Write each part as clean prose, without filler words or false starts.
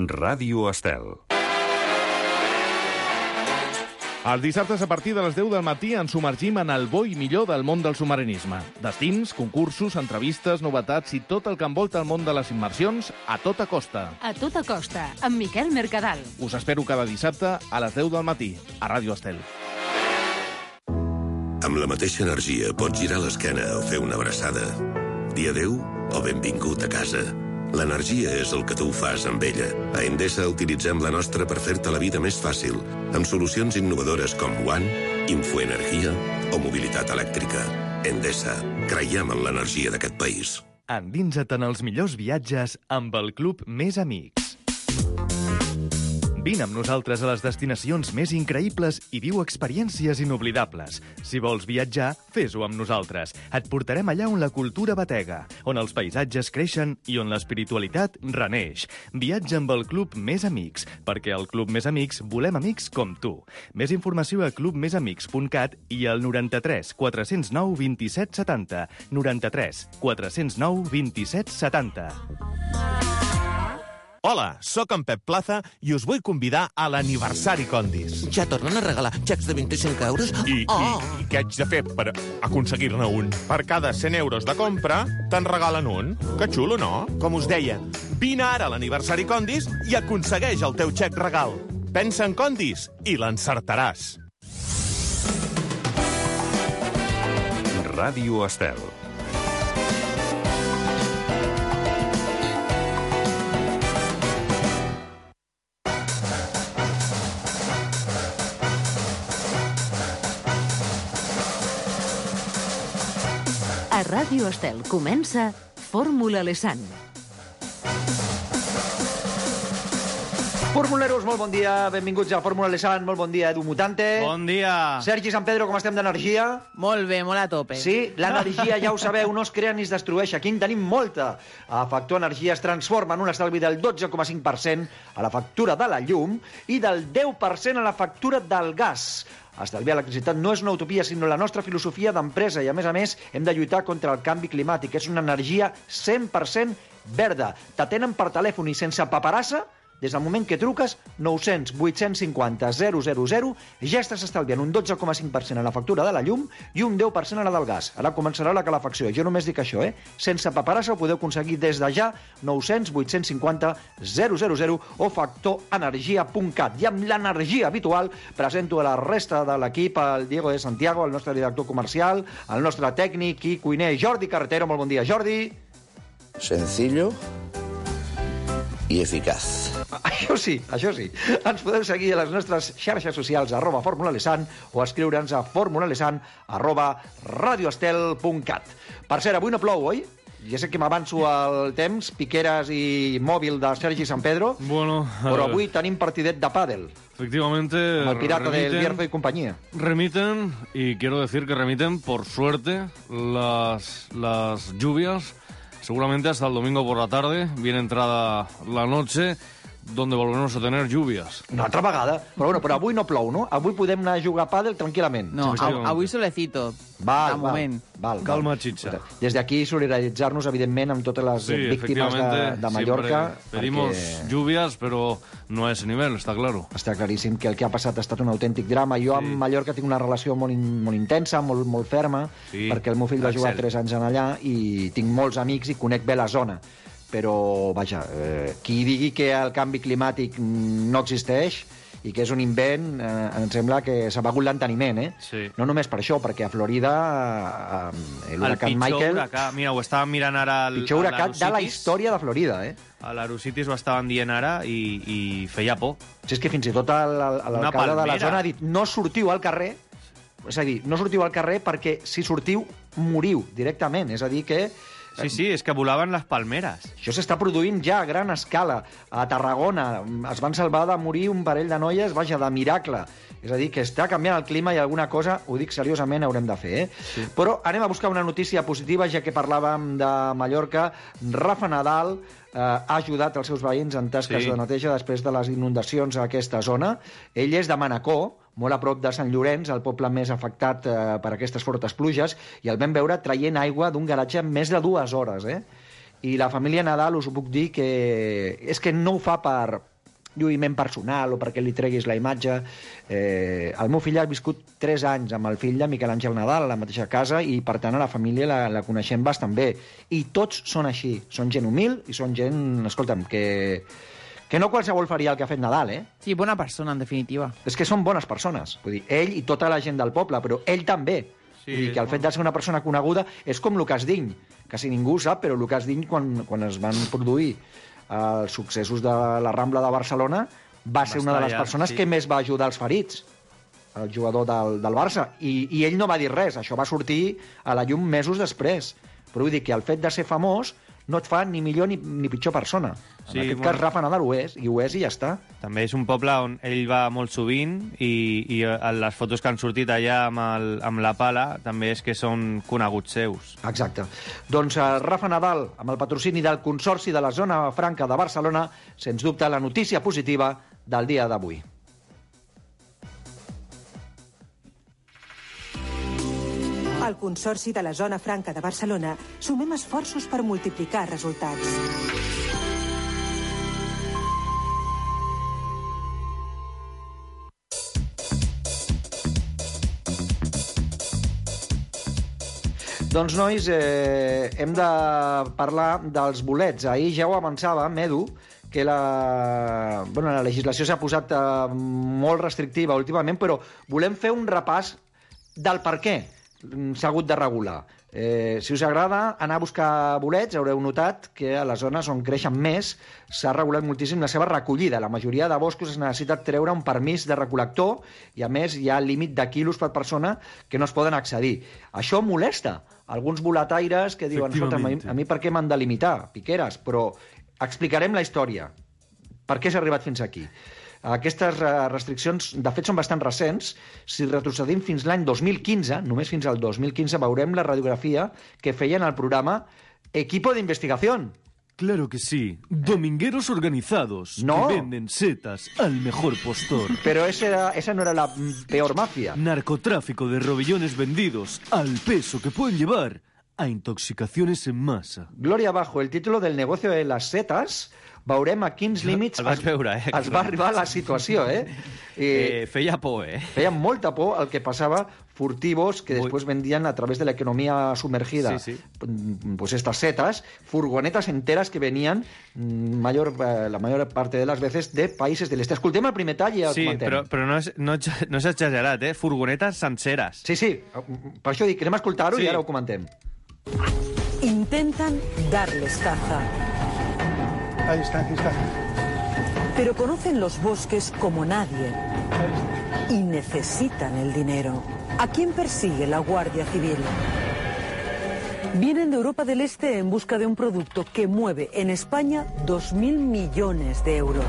Ràdio Estel. Els dissabtes a partir de les 10 del matí ens submergim en el bo i millor del món del submarinisme. Destins, concursos, entrevistes, novetats i tot el que envolta el món de les immersions a tota costa. A tota costa, amb Miquel Mercadal. Us espero cada dissabte a les 10 del matí, a Ràdio Estel. Amb la mateixa energia pots girar l'esquena o fer una abraçada. Dir adéu o benvingut a casa. L'energia és el que tu fas amb ella. A Endesa utilitzem la nostra per fer-te la vida més fàcil, amb solucions innovadores com One, Infoenergia o mobilitat elèctrica. Endesa, creiem en l'energia d'aquest país. Endinsa't en els millors viatges amb el Club Més Amics. Vine amb nosaltres a les destinacions més increïbles i viu experiències inoblidables. Si vols viatjar, fes-ho amb nosaltres. Et portarem allà on la cultura batega, on els paisatges creixen i on l'espiritualitat reneix. Viatja amb el Club Més Amics, perquè al Club Més Amics volem amics com tu. Més informació a clubmesamics.cat i al 93 409 27 70. 93 409 27 70. Hola, sóc en Pep Plaza i us vull convidar a l'aniversari Condis. Ja tornen a regalar xecs de 25 euros? I què haig de fer per aconseguir-ne un? Per cada 100 euros de compra, te'n regalen un. Que xulo, no? Com us deia, vine ara a l'aniversari Condis i aconsegueix el teu xec regal. Pensa en Condis i l'encertaràs. Ràdio Estel. A Ràdio Estel comença Fórmula Lesan. Formuleros, molt bon dia, benvinguts a Fórmula Lesan, molt bon dia, Edu Mutante. Bon dia. Sergi Sant Pedro, com estem d'energia? Molt bé, molt a tope. Sí, l'energia, ja ho sabeu, no es crea ni es destrueix. Aquí en tenim molta. A Factor Energia es transforma en un estalvi del 12,5% a la factura de la llum i del 10% a la factura del gas. Estalviar electricitat no és una utopia, sinó la nostra filosofia d'empresa i, a més, hem de lluitar contra el canvi climàtic. És una energia 100% verda. T'atenen per telèfon i sense paperassa. Des del moment que truques, 900 850 000, ja estàs estalviant un 12,5% a la factura de la llum i un 10% a la del gas. Ara començarà la calefacció. Jo només dic això, Sense paperassa ho podeu aconseguir des de ja, 900 850 000 o factorenergia.cat. I amb l'energia habitual presento a la resta de l'equip, el Diego de Santiago, el nostre director comercial, el nostre tècnic i cuiner Jordi Carretero. Molt bon dia, Jordi. Sencillo i eficaç. Això sí. Ens podeu seguir a les nostres xarxes socials @formulalesan o escriure'ns a formulalesan@radioestel.cat. Per cert, avui no plou, oi? Ja sé que m'avanço al temps, piqueres i mòbil de Sergi Sant Pedro, bueno, però avui tenim partidet de pàdel. Efectivamente. Amb el pirata del Bierzo y compañía. Remiten, y quiero decir que remiten, por suerte, las lluvias. Seguramente hasta el domingo por la tarde, bien entrada la noche, donde volveremos a tener lluvias. Una altra vegada. Però avui no plou, no? Avui podem anar a jugar a pàdel tranquil·lament. No, avui solecito. Val. Calma, Chicha. Des d'aquí solidaritzar-nos, evidentment, amb totes les víctimes de Mallorca. Pedimos lluvias, pero no a ese nivel, está claro. Està claríssim que el que ha passat ha estat un autèntic drama. Jo amb Mallorca tinc una relació molt intensa, molt ferma, perquè el meu fill va jugar 3 anys allà i tinc molts amics i conec bé la zona. Però, vaja, qui digui que el canvi climàtic no existeix i que és un invent, em sembla que s'ha begut l'enteniment, Sí. No només per això, perquè a Florida l'huracà el Michael... pitjor huracà, mira, ho estàvem mirant ara... El pitjor huracà de la història de Florida, A l'Aerocities ho estaven dient ara i feia por. Si és que fins i tot l'alcalde de la zona ha dit no sortiu al carrer, és a dir, no sortiu al carrer perquè si sortiu moriu directament, és a dir que... Sí, és que volaven les palmeres. Això s'està produint ja a gran escala. A Tarragona es van salvar de morir un parell de noies, vaja, de miracle. És a dir, que està canviant el clima i alguna cosa, ho dic seriosament, haurem de fer, Sí. Però anem a buscar una notícia positiva, ja que parlàvem de Mallorca. Rafa Nadal ha ajudat els seus veïns en tasques de neteja després de les inundacions a aquesta zona. Ell és de Manacor, molt a prop de Sant Llorenç, el poble més afectat per aquestes fortes pluges, i el vam veure traient aigua d'un garatge en més de 2 hores, I la família Nadal us ho puc dir que és que no ho fa per lluïment personal o perquè li treguis la imatge. El meu fill ha viscut 3 anys amb el fill de Miquel Àngel Nadal a la mateixa casa i, per tant, a la família la coneixem bastant bé. I tots són així. Són gent humil i són gent, escolta'm, que no qualsevol faria el que ha fet Nadal, eh? Sí, bona persona, en definitiva. És que són bones persones. Vull dir, ell i tota la gent del poble, però ell també. Sí, vull dir que el fet de ser una persona coneguda és com Lucas Diny, que si ningú ho sap, però Lucas Diny, quan es van produir els successos de la Rambla de Barcelona, va ser una de les persones que més va ajudar els ferits, el jugador del Barça. I ell no va dir res, això va sortir a la llum mesos després. Però vull dir que el fet de ser famós no et fa ni millor ni pitjor persona. En aquest cas, Rafa Nadal ho és, i ja està. També és un poble on ell va molt sovint i les fotos que han sortit allà amb la pala també és que són coneguts seus. Exacte. Doncs Rafa Nadal, amb el patrocini del Consorci de la Zona Franca de Barcelona, sens dubte la notícia positiva del dia d'avui. Al Consorci de la Zona Franca de Barcelona sumem esforços per multiplicar resultats. Doncs, nois, hem de parlar dels bolets. Ahir ja ho avançava, Edu, que la legislació s'ha posat molt restrictiva últimament, però volem fer un repàs del per què s'ha hagut de regular. Si us agrada anar a buscar bolets, haureu notat que a les zones on creixen més s'ha regulat moltíssim la seva recollida. La majoria de boscos es necessita treure un permís de recol·lector i, a més, hi ha límit de quilos per persona que no es poden accedir. Això molesta alguns boletaires que diuen, escolta, a mi per què m'han de limitar? Piqueres, però explicarem la història. Per què s'ha arribat fins aquí? Aquestes restriccions, de fet, són bastant recents. Si retrocedim fins l'any 2015, només fins al 2015, veurem la radiografia que feien al programa Equipo de Investigación. Claro que sí. Domingueros organizados que venden setas al mejor postor. Pero esa no era la peor mafia. Narcotráfico de robillones vendidos al peso que pueden llevar a intoxicaciones en masa. Gloria abajo, el título del negocio de las setas. Veurem a quins límits es va arribar la situació, feia por, Feia molta por el que passava, furtivos que després vendien a través de la economía sumergida. Sí. Pues estas setas, furgonetas enteras que venían la mayor parte de las veces de países del este. Escoltem el primer tall i el comentem. Però no és exagerat, Furgonetes senceres. Sí, per això dic, anem a escoltar-ho i ara ho comentem. Intentan darles caza. Ahí está. Pero conocen los bosques como nadie y necesitan el dinero. ¿A quién persigue la Guardia Civil? Vienen de Europa del Este en busca de un producto que mueve en España 2.000 millones de euros.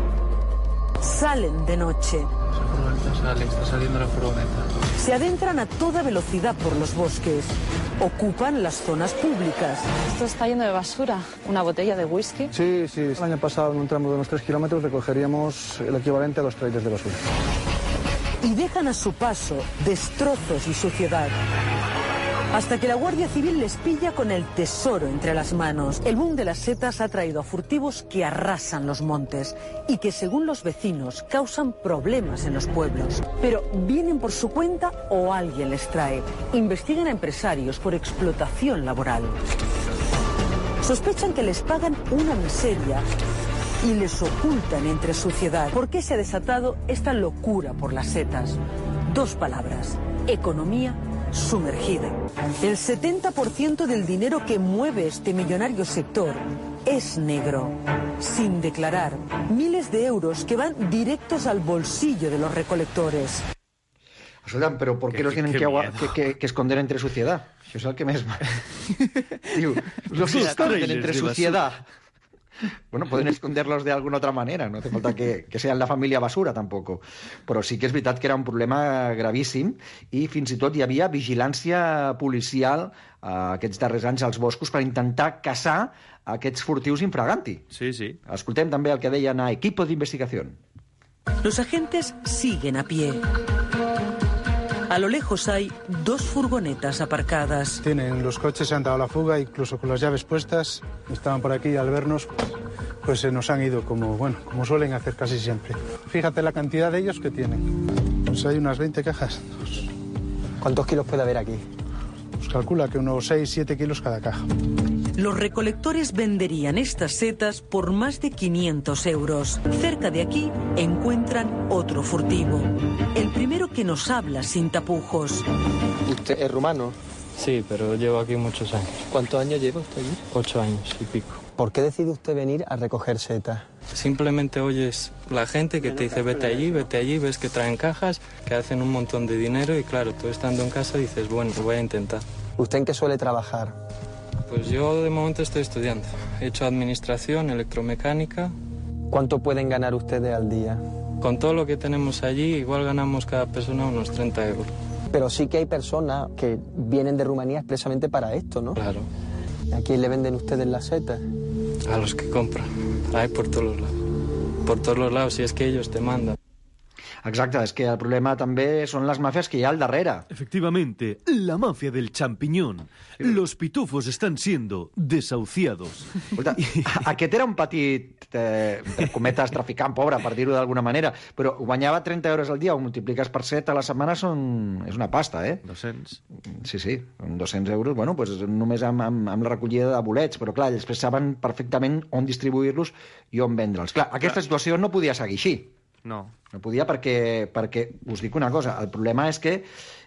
Salen de noche. Está saliendo la furgoneta. Se adentran a toda velocidad por los bosques. Ocupan las zonas públicas. Esto está lleno de basura. ¿Una botella de whisky? Sí. El año pasado, en un tramo de unos 3 kilómetros, recogeríamos el equivalente a 2 trailers de basura. Y dejan a su paso destrozos y suciedad. Hasta que la Guardia Civil les pilla con el tesoro entre las manos. El boom de las setas ha traído a furtivos que arrasan los montes y que, según los vecinos, causan problemas en los pueblos. Pero ¿vienen por su cuenta o alguien les trae? Investigan a empresarios por explotación laboral. Sospechan que les pagan una miseria y les ocultan entre suciedad. ¿Por qué se ha desatado esta locura por las setas? 2 palabras: economía sumergida. El 70% del dinero que mueve este millonario sector es negro, sin declarar. Miles de euros que van directos al bolsillo de los recolectores. Escolta'm, però ¿por qué los tienen que esconder entre suciedad? Això és el que més... Diu, los esconden entre suciedad. Bueno, pueden esconderlos de alguna otra manera, no hace falta que sean la família basura, tampoc. Però sí que és veritat que era un problema gravíssim i fins i tot hi havia vigilància policial aquests darrers anys als boscos per intentar caçar aquests furtius infraganti. Sí. Escoltem també el que deien a Equipo de Investigación. Los agentes siguen a pie. A lo lejos hay 2 furgonetas aparcadas. Los coches se han dado la fuga, incluso con las llaves puestas. Estaban por aquí y al vernos pues se nos han ido como suelen hacer casi siempre. Fíjate la cantidad de ellos que tienen. Pues hay unas 20 cajas. ¿Cuántos kilos puede haber aquí? Pues calcula que unos 6-7 kilos cada caja. Los recolectores venderían estas setas por más de 500 euros. Cerca de aquí encuentran otro furtivo. El primero que nos habla sin tapujos. ¿Usted es rumano? Sí, pero llevo aquí muchos años. ¿Cuántos años lleva usted allí? 8 años y pico. ¿Por qué decide usted venir a recoger setas? Simplemente oyes la gente que te dice vete allí, ves que traen cajas, que hacen un montón de dinero y claro, tú estando en casa dices, bueno, lo voy a intentar. ¿Usted en qué suele trabajar? Pues yo de momento estoy estudiando. He hecho administración, electromecánica. ¿Cuánto pueden ganar ustedes al día? Con todo lo que tenemos allí, igual ganamos cada persona unos 30 euros. Pero sí que hay personas que vienen de Rumanía expresamente para esto, ¿no? Claro. ¿A quién le venden ustedes las setas? A los que compran. Hay por todos los lados. Por todos los lados, si es que ellos te mandan. Exacte, és que el problema també són les màfies que hi ha al darrere. Efectivamente, la mafia del champiñón. Los pitufos están siendo desahuciados. Escolta, aquest era un petit, entre cometes, traficant pobre, per dir-ho d'alguna manera, però guanyava 30 euros al dia, ho multipliques per 7 a la setmana, és una pasta, eh? 200. Sí, 200 euros, bueno, pues només amb la recollida de bolets, però clar, ells saben perfectament on distribuir-los i on vendre'ls. Clar, aquesta situació no podia seguir així. No podia perquè us dic una cosa, el problema és que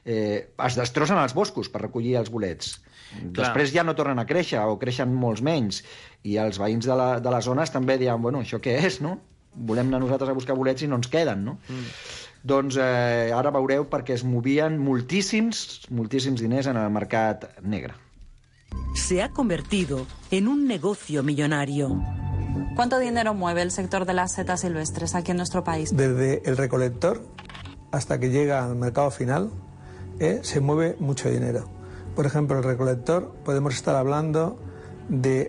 es destrossen els boscos per recollir els bolets. Després ja no tornen a créixer o creixen molts menys i els veïns de les zones també diuen, bueno, això què és, no? Volem anar nosaltres a buscar bolets i no ens queden, no? Doncs ara veureu perquè es movien moltíssims diners en el mercat negre. Se ha convertido en un negocio millonario. ¿Cuánto dinero mueve el sector de las setas silvestres aquí en nuestro país? Desde el recolector hasta que llega al mercado final, se mueve mucho dinero. Por ejemplo, el recolector podemos estar hablando de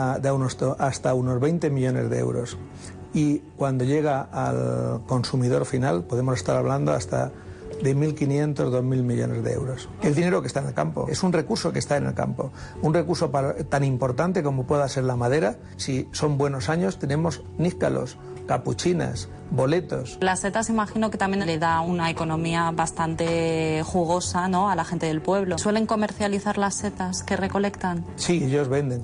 hasta unos 20 millones de euros. Y cuando llega al consumidor final podemos estar hablando hasta de 1.500, 2.000 millones de euros. El dinero que está en el campo es un recurso que está en el campo. Un recurso tan importante como pueda ser la madera. Si son buenos años, tenemos níscalos, capuchinas, boletos. Las setas imagino que también le da una economía bastante jugosa, ¿no?, a la gente del pueblo. ¿Suelen comercializar las setas que recolectan? Sí, ellos venden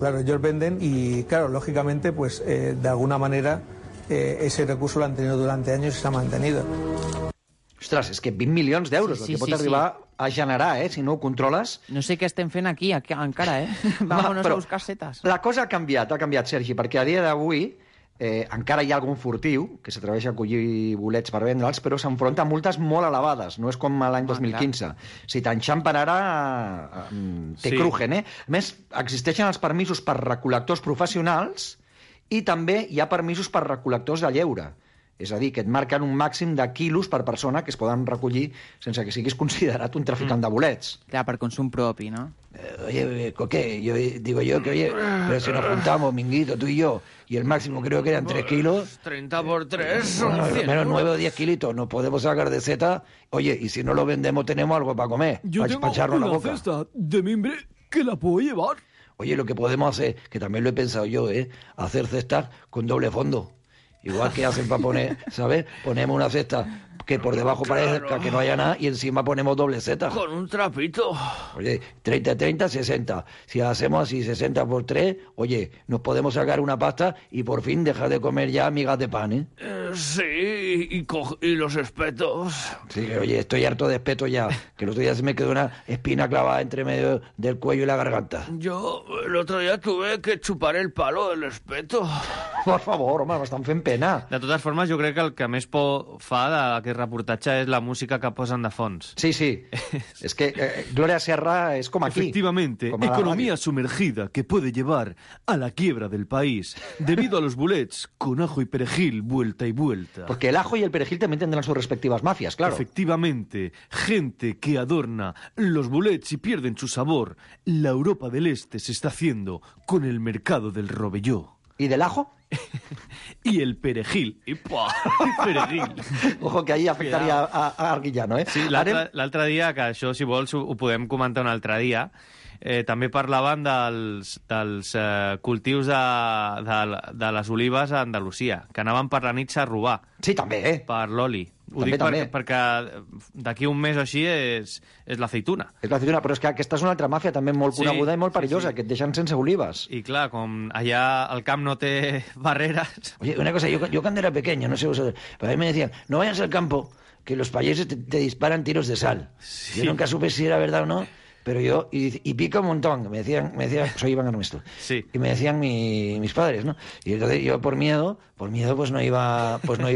y claro, lógicamente, pues de alguna manera ese recurso lo han tenido durante años y se ha mantenido. Ostres, és que 20 milions d'euros, el que pot arribar a generar, si no ho controles... No sé què estem fent aquí encara, Vámonos a buscar setes. La cosa ha canviat, Sergi, perquè a dia d'avui encara hi ha algun furtiu que s'atreveix a collir bolets per vendre'ls, però s'enfronta a multes molt elevades, no és com l'any 2015. Si t'enxampen ara, te crujen, A més, existeixen els permisos per recol·lectors professionals i també hi ha permisos per recol·lectors de lleure. És a dir, que et marquen un màxim de quilos per persona que es poden recollir sense que siguis considerat un traficant de bolets. Clar, per consum propi, ¿no? Oye, Coque, digo yo que, pero si nos juntamos, Minguito, tú y yo, y el máximo creo que eran 3 kilos... 30 por 3 son bueno, 100. Menos 9 o 10 kilitos, nos podemos sacar de seta. Oye, y si no lo vendemos, tenemos algo para comer. Yo tengo una cesta de mimbre que la puedo llevar. Oye, lo que podemos hacer, que también lo he pensado yo, hacer cestas con doble fondo. Igual que hacen para poner, ¿sabes? Ponemos una cesta que por debajo parezca que no haya nada y encima ponemos doble seta. Con un trapito. Oye, 30, 60. Si hacemos así 60 por 3, oye, nos podemos sacar una pasta y por fin dejar de comer ya migas de pan, Sí, y los espetos. Sí, que oye, estoy harto de espetos ya. Que el otro día se me quedó una espina clavada entre medio del cuello y la garganta. Yo el otro día tuve que chupar el palo del espeto. Per favor, home, m'estan fent pena. De totes formes, jo crec que el que més por fa d'aquest reportatge és la música que posen de fons. Sí. És que Gloria Serra és com aquí. Efectivamente, economía sumergida que puede llevar a la quiebra del país debido a los bolets con ajo y perejil vuelta y vuelta. Porque el ajo y el perejil también tendrán sus respectivas mafias, claro. Efectivamente, gente que adorna los bolets y pierden su sabor. La Europa del Este se está haciendo con el mercado del rovelló. ¿Y del ajo? Y el perejil. Y perejil. Ojo, que ahí afectaria a Arguillano, eh? Sí, l'altre dia, que això, si vols, ho podem comentar un altre dia, també parlaven dels cultius de les olives a Andalusia, que anaven per la nit a robar. Sí, també, Per l'oli. Ho dic perquè d'aquí un mes o així és l'aceituna. És l'aceituna, però és que aquesta és una altra màfia també molt coneguda i molt perillosa, que et deixen sense olives. I clar, com allà el camp no té barreres... Oye, una cosa, yo cuando era pequeño, no sé vosotros, pero a mí me decían, no vayas al campo, que los payeses te disparan tiros de sal. Sí. Yo nunca supe si era verdad o no, pero yo, y pica un montón, me decían, soy Iván Ernesto, sí. Y me decían mis padres, ¿no? Y entonces yo por miedo pues no iba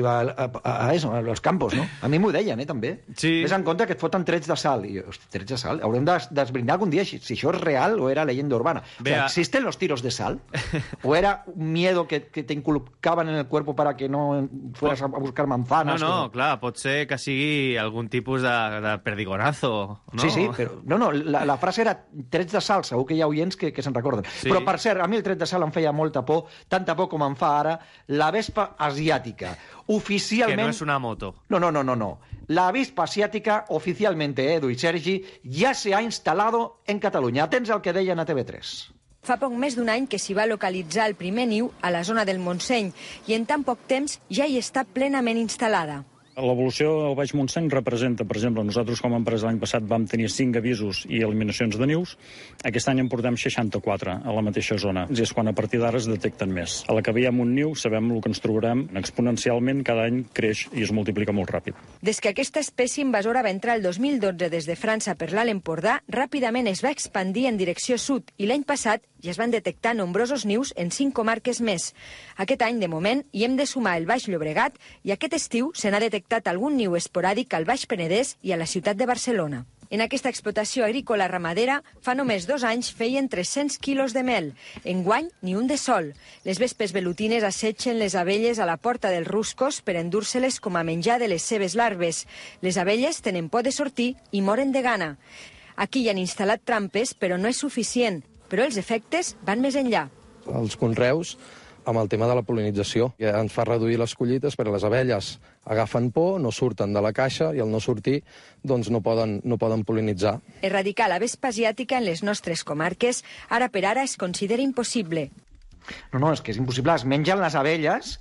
a eso, a los campos, ¿no? A mi m'ho deien, també. Sí. Ves en compte que et foten trets de sal. I jo, hosti, trets de sal? Haurem d'esbrindar algun dia si això és real o era leyenda urbana. O sea, ¿existen los tiros de sal? ¿O era un miedo que te inculcaban en el cuerpo para que no fueras a buscar manzanas? No, clar, pot ser que sigui algun tipus de perdigonazo, no? Sí, però... No, la frase era trets de sal, segur que hi ha oients que se'n recorden. Sí. Però, per cert, a mi el tret de sal em feia molta por, tanta por com em fa ara la vespa asiática. Oficialment... Que no és una moto. No. La avispa asiática, oficialmente, Edu y Sergi, ya se ha instalado en Catalunya. Atents al que deien a TV3. Fa poc més d'un any que s'hi va localitzar el primer niu a la zona del Montseny i en tan poc temps ja hi està plenament instal·lada. L'evolució al Baix Montseny representa, per exemple, nosaltres com a empresa l'any passat vam tenir 5 avisos i eliminacions de nius. Aquest any en portem 64 a la mateixa zona. I és quan a partir d'ara es detecten més. A la que veiem un niu sabem el que ens trobarem. Exponencialment cada any creix i es multiplica molt ràpid. Des que aquesta espècie invasora va entrar el 2012 des de França per l'Alt Empordà, ràpidament es va expandir en direcció sud i l'any passat ja es van detectar nombrosos nius en 5 comarques més. Aquest any, de moment, hi hem de sumar el Baix Llobregat i aquest estiu se n'ha detectat algun niu esporàdic al Baix Penedès i a la ciutat de Barcelona. En aquesta explotació agrícola ramadera, fa només 2 anys feien 300 quilos de mel. Enguany, ni un de sol. Les vespes velutines assetgen les abelles a la porta dels ruscos per endur-se-les com a menjar de les seves larves. Les abelles tenen por de sortir i moren de gana. Aquí hi han instal·lat trampes, però no és suficient. Però els efectes van més enllà. Els conreus, amb el tema de la pol·linització, que ens fa reduir les collites perquè les abelles agafen por, no surten de la caixa i al no sortir doncs no poden pol·linitzar. Erradicar la vespa asiàtica en les nostres comarques ara per ara es considera impossible. No, és que és impossible. Es mengen les abelles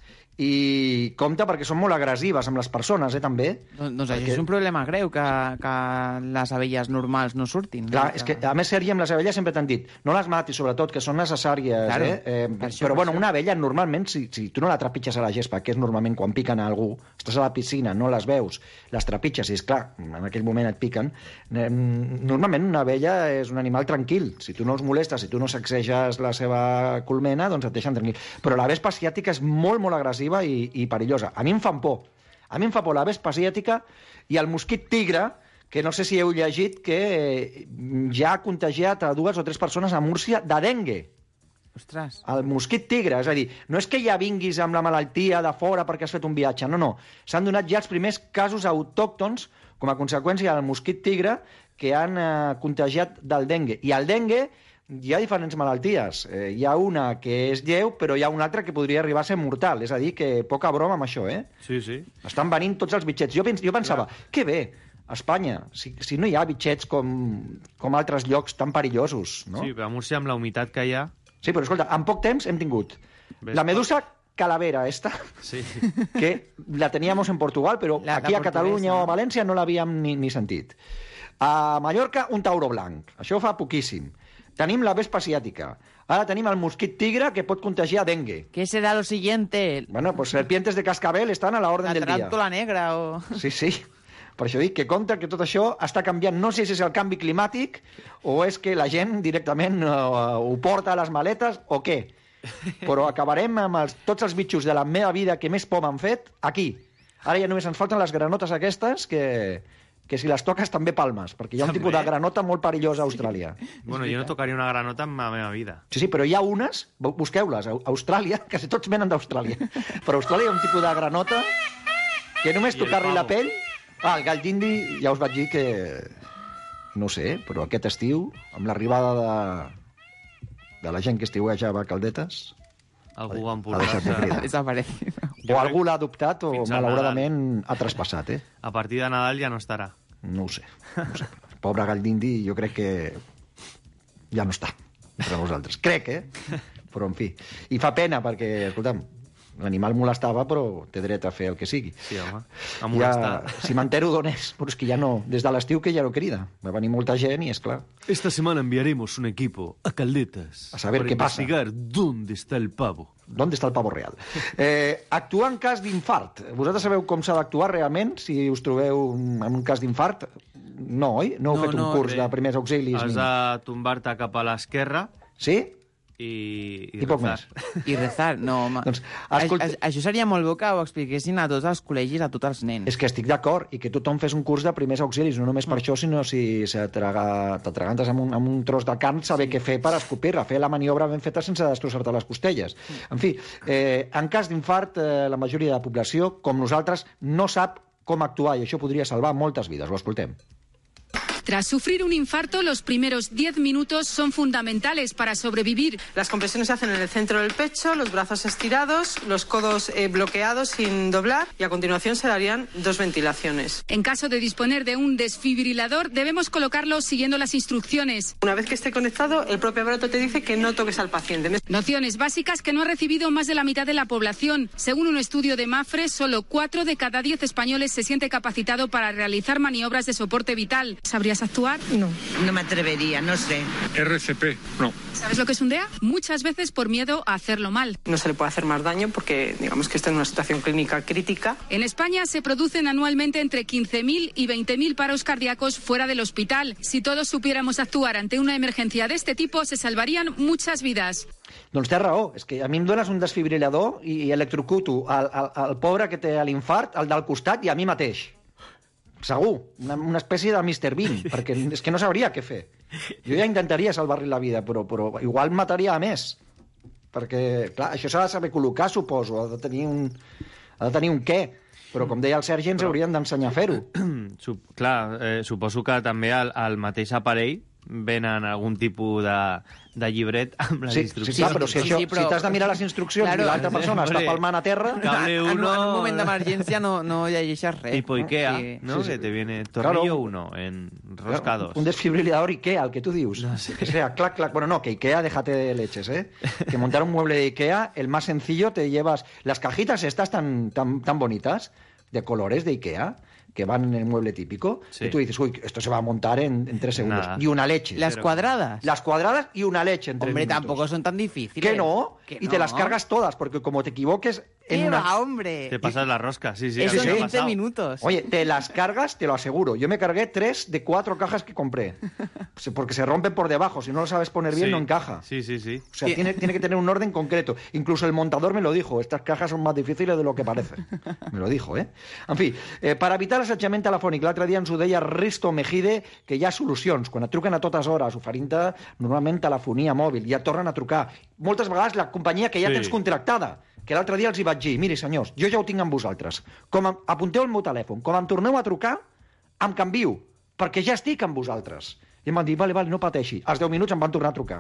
i compte perquè són molt agressives amb les persones, també. Doncs això és un problema greu, que les abelles normals no surtin. Clar, és que, a més, Sergi, amb les abelles sempre t'han dit no les matis, sobretot, que són necessàries, claro, però, bueno, una abella, normalment, si tu no la trepitges a la gespa, que és normalment quan piquen a algú, estàs a la piscina, no les veus, les trepitges, i, esclar, en aquell moment et piquen, normalment una abella és un animal tranquil. Si tu no els molestes, si tu no sacseges la seva colmena, doncs et deixen tranquil. Però la vespa asiàtica és molt, molt agressiva i perillosa. A mi em fan por. A mi em fa por la vespa asiàtica i el mosquit tigre, que no sé si heu llegit que ja ha contagiat a 2 o 3 persones a Múrcia de dengue. Ostres. El mosquit tigre, és a dir, no és que ja vinguis amb la malaltia de fora perquè has fet un viatge, no. S'han donat ja els primers casos autòctons com a conseqüència del mosquit tigre que han contagiat del dengue. I el dengue hi ha diferents malalties. Hi ha una que és lleu, però hi ha una altra que podria arribar a ser mortal. És a dir, que poca broma amb això, Sí. Estan venint tots els bitxets. Jo pensava, que bé, a Espanya, si no hi ha bitxets com altres llocs tan perillosos, no? Sí, però a Múrcia, amb la humitat que hi ha... Sí, però escolta, en poc temps hem tingut la medusa calavera esta, que la teníamos en Portugal, però aquí a Catalunya o a València no l'havíem ni sentit. A Mallorca, un tauro blanc. Això fa poquíssim. Tenim la vespa asiàtica. Ara tenim el mosquit tigre que pot contagiar dengue. ¿Qué será lo siguiente? Bueno, pues serpientes de cascabel estan a la orden del dia. La taràntula negra o... Sí. Per això dic que compte que tot això està canviant. No sé si és el canvi climàtic o és que la gent directament ho porta a les maletes o què. Però acabarem amb tots els bitxos de la meva vida que més por m'han fet aquí. Ara ja només ens falten les granotes aquestes que si les toques també palmes, perquè hi ha un tipus de granota molt perillosa a Austràlia. Bueno, jo no tocaria una granota en la meva vida. Sí, però hi ha unes, busqueu-les, a Austràlia, quasi tots venen d'Austràlia, però a Austràlia hi ha un tipus de granota que només tocar-li la pell... el gall d'indi, ja us vaig dir que... No sé, però aquest estiu, amb l'arribada de la gent que estiueja a Caldetes, Algú va emportar-se. Desaparecido. O algú l'ha adoptat o, Fins a malauradament, ha traspassat, A partir de Nadal ja no estarà. No ho sé. Pobre gall d'indi, jo crec que ja no està entre vosaltres. Crec, Però, en fi. I fa pena, perquè, escolta'm, l'animal molestava, però té dret a fer el que sigui. Sí, home. A molestar. Si m'entero d'on és, però és que ja no... Des de l'estiu que ja no crida. Va venir molta gent i, és clar. Esta semana enviaremos un equipo a Caldetas a saber qué pasa. Para investigar dónde está el pavo. ¿Dónde está el pavo real? Actuar en cas d'infart. Vosaltres sabeu com s'ha d'actuar realment si us trobeu en un cas d'infart? No, oi? No heu fet un curs de primers auxilis? Has de tombar-te cap a l'esquerra. Sí? I poc rezar. més. I rezar, no, home. Doncs, això seria molt bo que ho expliquessin a tots els col·legis, a tots els nens. És que estic d'acord, i que tothom fes un curs de primers auxilis, no només per això, sinó si t'atragantes amb un tros de carn, saber què fer per escopir-la, fer la maniobra ben feta sense destrossar-te les costelles. En fi, en cas d'infart, la majoria de la població, com nosaltres, no sap com actuar, i això podria salvar moltes vides. Ho escoltem. Tras sufrir un infarto, los primeros 10 minutos son fundamentales para sobrevivir. Las compresiones se hacen en el centro del pecho, los brazos estirados, los codos bloqueados sin doblar y a continuación se darían 2 ventilaciones. En caso de disponer de un desfibrilador, debemos colocarlo siguiendo las instrucciones. Una vez que esté conectado, el propio aparato te dice que no toques al paciente. Nociones básicas que no ha recibido más de la mitad de la población. Según un estudio de Mafre, solo 4 de cada 10 españoles se siente capacitado para realizar maniobras de soporte vital. ¿Sabrías actuar? No. No me atrevería, no sé. RCP, no. ¿Sabes lo que es un DEA? Muchas veces por miedo a hacerlo mal. No se le puede hacer más daño porque digamos que está en una situación clínica crítica. En España se producen anualmente entre 15.000 y 20.000 paros cardíacos fuera del hospital. Si todos supiéramos actuar ante una emergencia de este tipo, se salvarían muchas vidas. Doncs té raó, és que a mi em dones un desfibrilador i electrocuto el pobre que té l'infart, el del costat, i a mi mateix. Segur, una espècie de Mr. Bean, perquè és que no sabria què fer. Jo ja intentaria salvar-li la vida, però igual mataria a més. Perquè, clar, això s'ha de saber col·locar, suposo, ha de tenir un què. Però, com deia el Sergi, ens haurien d'ensenyar a fer-ho. Clar, suposo que també al mateix aparell venen algun tipus de llibret amb les instruccions. Sí, clar, però si t'has de mirar les instruccions i l'altra persona està palmant a terra... Cable 1... En un moment d'emergència no llegeixes res. Tipo Ikea, ¿no? Que te viene tornillo 1 en rosca 2. Un desfibrilador Ikea, el que tú dius. No sé. Que sea clac, clac. Bueno, no, que Ikea, déjate de leches, ¿eh? Que montar un mueble de Ikea, el más sencillo, te llevas... Las cajitas estas tan bonitas, de colores de Ikea, que van en el mueble típico, y tú dices, uy, esto se va a montar en 3 segundos. Nada. Y una leche. ¿Las cuadradas? Las cuadradas y una leche en 3 Hombre, minutos. tampoco son tan difíciles. ¿Qué no? Y te las cargas todas, porque como te equivoques... ¿Qué va, hombre? Te pasas la rosca, sí. Eso en 15 minutos. Oye, te las cargas, te lo aseguro. Yo me cargué 3 de 4 cajas que compré. Porque se rompen por debajo. Si no lo sabes poner bien, no encaja. Sí. O sea, tiene que tener un orden concreto. Incluso el montador me lo dijo. Estas cajas son más difíciles de lo que parece. Me lo dijo, ¿eh? En fi, per evitar l'assetjament telefònic, l'altre dia ens ho deia Risto Mejide, que hi ha solucions. Quan et truquen a totes hores, oferint-te normalment telefonia mòbil, i et tornen a trucar. Moltes vegades la companyia que ja tens contractada, que l'altre dia els hi vaig dir, miri senyors, jo ja ho tinc amb vosaltres, apunteu el meu telèfon, com em torneu a trucar, em canvio, perquè ja estic amb vosaltres. I em van dir, vale, no pateixi. Als 10 minuts em van tornar a trucar.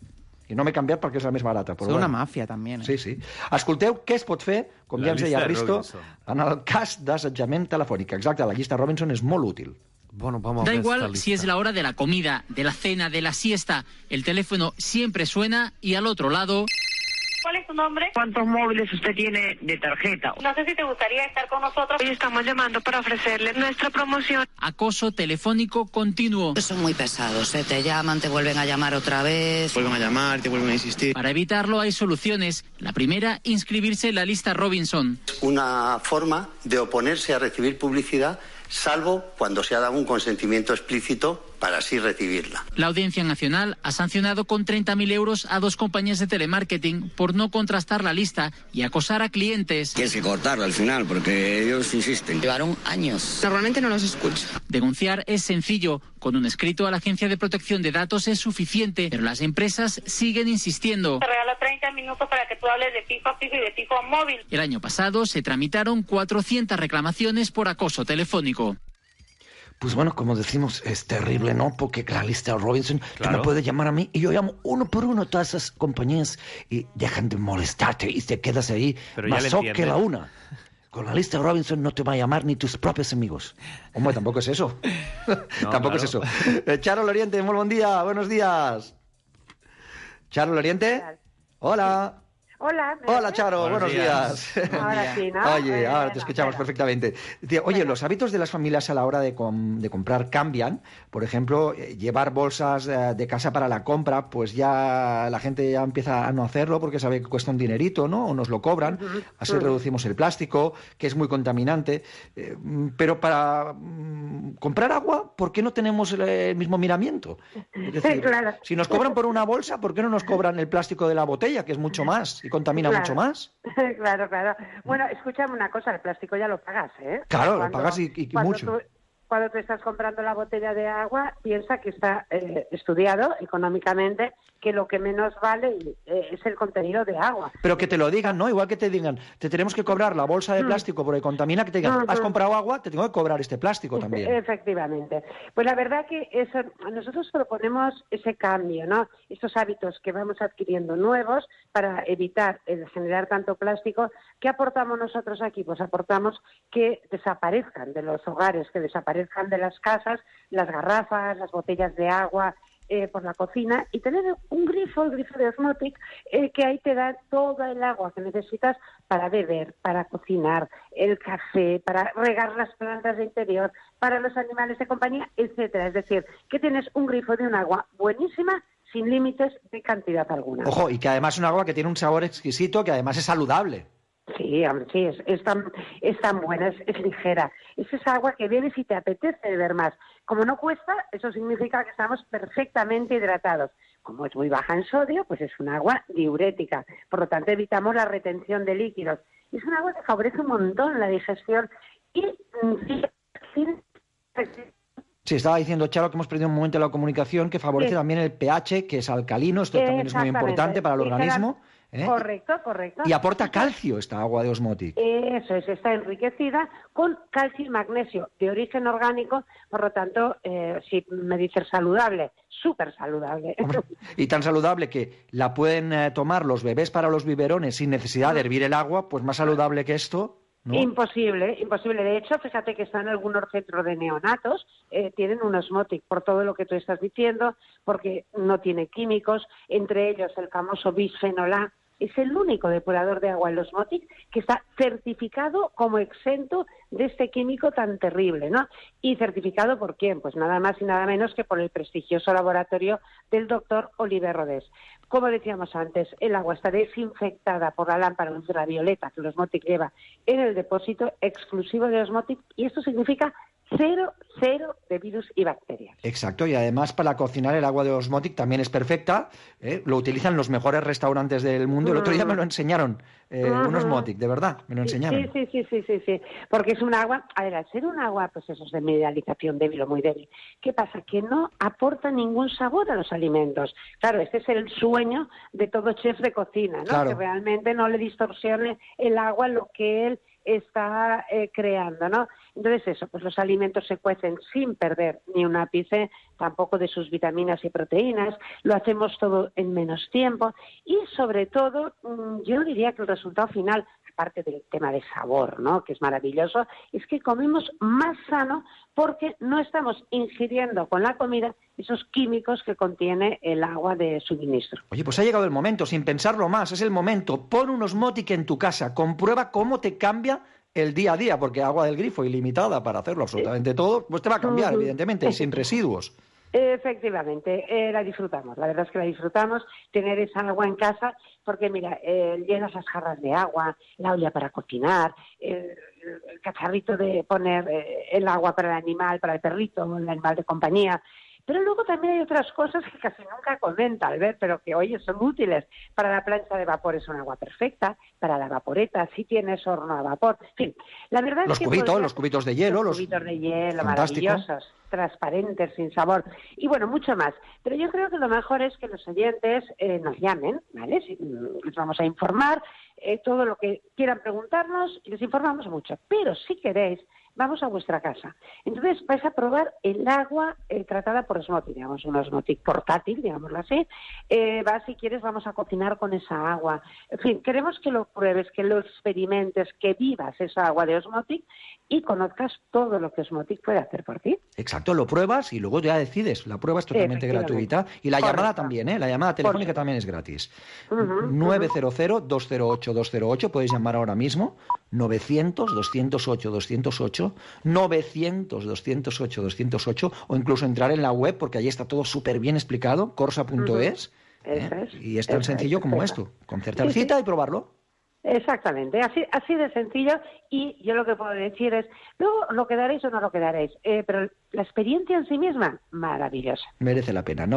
I no m'he canviat perquè és la més barata. És una màfia, també. Sí. Escolteu què es pot fer, com ja ens deia Risto, en el cas d'assetjament telefònic. Exacte, la llista Robinson és molt útil. Bueno, da igual si es la hora de la comida, de la cena, de la siesta. El teléfono siempre suena y al otro lado... ¿Cuál es tu nombre? ¿Cuántos móviles usted tiene de tarjeta? No sé si te gustaría estar con nosotros. Hoy estamos llamando para ofrecerle nuestra promoción. Acoso telefónico continuo. Son muy pesados, te llaman, te vuelven a llamar otra vez. Vuelven a llamar, te vuelven a insistir. Para evitarlo hay soluciones. La primera, inscribirse en la lista Robinson. Una forma de oponerse a recibir publicidad, salvo cuando se ha dado un consentimiento explícito para así recibirla. La Audiencia Nacional ha sancionado con 30.000 euros a 2 compañías de telemarketing por no contrastar la lista y acosar a clientes. Tienes que cortarla al final porque ellos insisten. Llevaron años. Normalmente no los escucho. Denunciar es sencillo. Con un escrito a la Agencia de Protección de Datos es suficiente, pero las empresas siguen insistiendo. Te regalo 30 minutos para que tú hables de fijo a fijo y de fijo a móvil. El año pasado se tramitaron 400 reclamaciones por acoso telefónico. Pues bueno, como decimos, es terrible, ¿no? Porque la lista Robinson, Claro. tú me puedes llamar a mí y yo llamo uno por uno a todas esas compañías y dejan de molestarte y te quedas ahí Pero ya más le so que entiendes. la una. Con la lista Robinson no te va a llamar ni tus propios amigos. Hombre, tampoco es eso. No, Tampoco es eso. Charo Loriente, muy buen día, buenos días. Charo Loriente. Hola. Hola. Hola, Charo, buenos Buenos días. días. Ahora sí, ¿no? Oye, ahora te Bueno, escuchamos claro. perfectamente. Decía, oye, los hábitos de las familias a la hora de comprar cambian. Por ejemplo, llevar bolsas de casa para la compra, pues ya la gente ya empieza a no hacerlo porque sabe que cuesta un dinerito, ¿no? O nos lo cobran. Así reducimos el plástico, que es muy contaminante. Pero para comprar agua, ¿por qué no tenemos el mismo miramiento? Es decir, Claro. si nos cobran por una bolsa, ¿por qué no nos cobran el plástico de la botella, que es mucho más y contamina Claro. mucho más? Claro, claro. Bueno, escúchame una cosa, el plástico ya lo pagas, ¿eh? Claro, lo pagas y mucho. Cuando tú estás comprando la botella de agua, piensa que está estudiado económicamente que lo que menos vale es el contenido de agua. Pero que te lo digan, ¿no? Igual que te digan, te tenemos que cobrar la bolsa de plástico porque contamina, que te digan, has comprado agua, te tengo que cobrar este plástico también. Efectivamente. Pues la verdad que eso, nosotros proponemos ese cambio, ¿no? Estos hábitos que vamos adquiriendo nuevos para evitar el generar tanto plástico. ¿Qué aportamos nosotros aquí? Pues aportamos que desaparezcan de los hogares, que desaparezcan de las casas las garrafas, las botellas de agua por la cocina y tener un grifo, el grifo de Osmotic, que ahí te da toda el agua que necesitas para beber, para cocinar, el café, para regar las plantas de interior, para los animales de compañía, etcétera. Es decir, que tienes un grifo de un agua buenísima sin límites de cantidad alguna. Ojo, y que además es un agua que tiene un sabor exquisito, que además es saludable. Sí, hombre, sí, es tan buena, es ligera. Es esa agua que bebes y te apetece beber más. Como no cuesta, eso significa que estamos perfectamente hidratados. Como es muy baja en sodio, pues es un agua diurética. Por lo tanto, evitamos la retención de líquidos. Es un agua que favorece un montón la digestión y Sí, estaba diciendo, Charo, que hemos perdido un momento la comunicación, que favorece también el pH, que es alcalino. Esto también es muy importante para el organismo. Correcto. Y aporta calcio esta agua de Osmotic. Eso es, está enriquecida con calcio y magnesio de origen orgánico, por lo tanto, si me dices saludable, súper saludable. Y tan saludable que la pueden tomar los bebés para los biberones sin necesidad de hervir el agua, pues más saludable que esto, ¿no? Imposible. De hecho, fíjate que están algunos centros de neonatos, tienen un Osmotic por todo lo que tú estás diciendo, porque no tiene químicos, entre ellos el famoso bisfenol A. Es el único depurador de agua, el Osmotic, que está certificado como exento de este químico tan terrible, ¿no? ¿Y certificado por quién? Pues nada más y nada menos que por el prestigioso laboratorio del doctor Oliver Rodés. Como decíamos antes, el agua está desinfectada por la lámpara ultravioleta que el Osmotic lleva en el depósito exclusivo de Osmotic, y esto significa cero de virus y bacterias. Exacto, y además para cocinar el agua de Osmotic también es perfecta, lo utilizan los mejores restaurantes del mundo. El otro día me lo enseñaron, un Osmotic, de verdad, me lo enseñaron. Sí, porque es un agua, a ver, al ser un agua, pues eso es de mineralización débil o muy débil. ¿Qué pasa? Que no aporta ningún sabor a los alimentos. Claro, este es el sueño de todo chef de cocina, ¿no? Claro. Que realmente no le distorsione el agua lo que él está creando, ¿no? Entonces eso, pues los alimentos se cuecen sin perder ni un ápice, tampoco de sus vitaminas y proteínas, lo hacemos todo en menos tiempo y sobre todo yo diría que el resultado final, aparte del tema de sabor, ¿no?, que es maravilloso, es que comemos más sano porque no estamos ingiriendo con la comida esos químicos que contiene el agua de suministro. Oye, pues ha llegado el momento, sin pensarlo más, es el momento. Pon un Osmotic en tu casa, comprueba cómo te cambia el día a día, porque agua del grifo ilimitada para hacerlo absolutamente todo, pues te va a cambiar, evidentemente, y sin residuos. Efectivamente, la disfrutamos, la verdad es que la disfrutamos, tener esa agua en casa, porque mira, llenas las jarras de agua, la olla para cocinar, el cacharrito de poner el agua para el animal, para el perrito, el animal de compañía. Pero luego también hay otras cosas que casi nunca comenta, Albert, pero que, oye, son útiles. Para la plancha de vapor es un agua perfecta, para la vaporeta si tienes horno a vapor. En fin, la verdad es que... Los cubitos de hielo. Los cubitos de hielo, fantástico. maravillosos, transparentes, sin sabor. Y bueno, mucho más. Pero yo creo que lo mejor es que los oyentes nos llamen, ¿vale? Les vamos a informar todo lo que quieran preguntarnos y les informamos mucho. Pero si queréis, vamos a vuestra casa. Entonces vais a probar el agua tratada por Osmotic, digamos, un Osmotic portátil, digámoslo así. Si quieres, vamos a cocinar con esa agua. En fin, queremos que lo pruebes, que lo experimentes, que vivas esa agua de Osmotic y conozcas todo lo que Osmotic puede hacer por ti. Exacto, lo pruebas y luego ya decides. La prueba es totalmente gratuita. Y la llamada también, La llamada telefónica también es gratis. 900-208-208, podéis llamar ahora mismo. 900-208-208, 900-208-208, o incluso entrar en la web, porque allí está todo súper bien explicado, corsa.es. Y es tan sencillo como esto, concertar cita y probarlo. Exactamente, así de sencillo, y yo lo que puedo decir es, luego lo quedaréis o no lo quedaréis, pero la experiencia en sí misma, maravillosa. Merece la pena.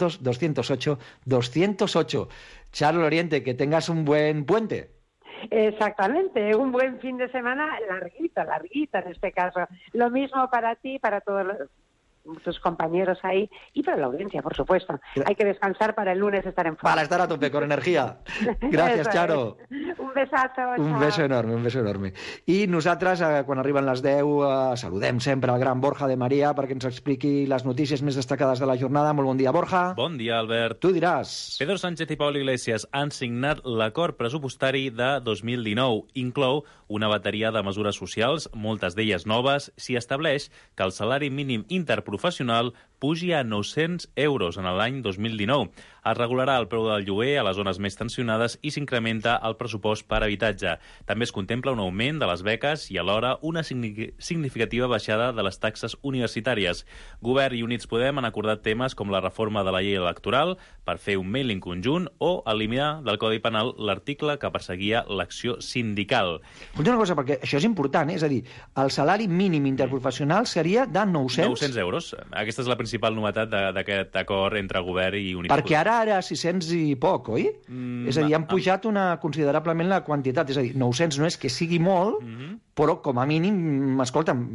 900-208-208. Charo Loriente, que tengas un buen puente. Exactamente, un buen fin de semana larguita en este caso. Lo mismo para ti, para todos tus compañeros ahí y para la audiencia, por supuesto. Hay que descansar para el lunes estar en forma. Para estar a tope, con energia. Gràcies, Charo. Un besazo. Un beso enorme. I nosaltres, quan arriben les 10, saludem sempre el gran Borja de Maria perquè ens expliqui les notícies més destacades de la jornada. Molt bon dia, Borja. Bon dia, Albert. Tu diràs. Pedro Sánchez i Pablo Iglesias han signat l'acord pressupostari de 2019. Inclou una bateria de mesures socials, moltes d'elles noves. S'hi estableix que el salari mínim interprofessional pugi a 900 euros en l'any 2019. Es regularà el preu del lloguer a les zones més tensionades i s'incrementa el pressupost per habitatge. També es contempla un augment de les beques i alhora una significativa baixada de les taxes universitàries. Govern i Units Podem han acordat temes com la reforma de la llei electoral per fer un mailing conjunt o eliminar del Codi Penal l'article que perseguia l'acció sindical. Una cosa, perquè això és important, és a dir, el salari mínim interprofessional seria de 900 euros. Aquesta és la principal novetat d'aquest acord entre Govern i Units Podem. Perquè ara 600 i poc, oi? És a dir, han pujat considerablement la quantitat. És a dir, 900 no és que sigui molt, però com a mínim, escolta'm,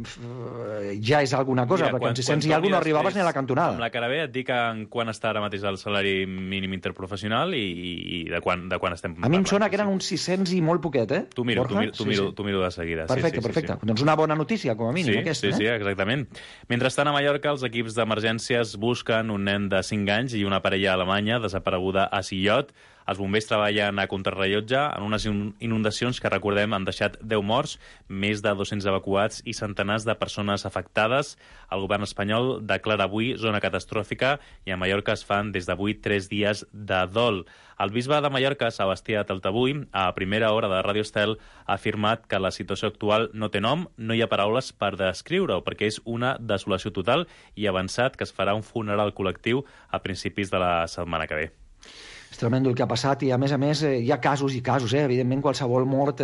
ja és alguna cosa, perquè amb 600 i alguna no arribaves ni a la cantonada. Amb la cara bé et dic en quan està ara mateix el salari mínim interprofessional i de quan estem parlant. A mi em sona que eren uns 600 i molt poquet, T'ho miro de seguida. Perfecte. Doncs una bona notícia, com a mínim, aquesta. Sí, exactament. Mentrestant, a Mallorca, els equips d'emergències busquen un nen de 5 anys i una parella alemanya desapareguda a Sillot. Els bombers treballen a contrarrellotge en unes inundacions que, recordem, han deixat 10 morts, més de 200 evacuats i centenars de persones afectades. El govern espanyol declara avui zona catastròfica i a Mallorca es fan des d'avui 3 dies de dol. El bisbe de Mallorca, Sebastià Taltabull, a primera hora de Ràdio Estel, ha afirmat que la situació actual no té nom, no hi ha paraules per descriure-ho, perquè és una desolació total, i ha avançat que es farà un funeral col·lectiu a principis de la setmana que ve. És tremendo el que ha passat i, a més, hi ha casos i casos. Evidentment, qualsevol mort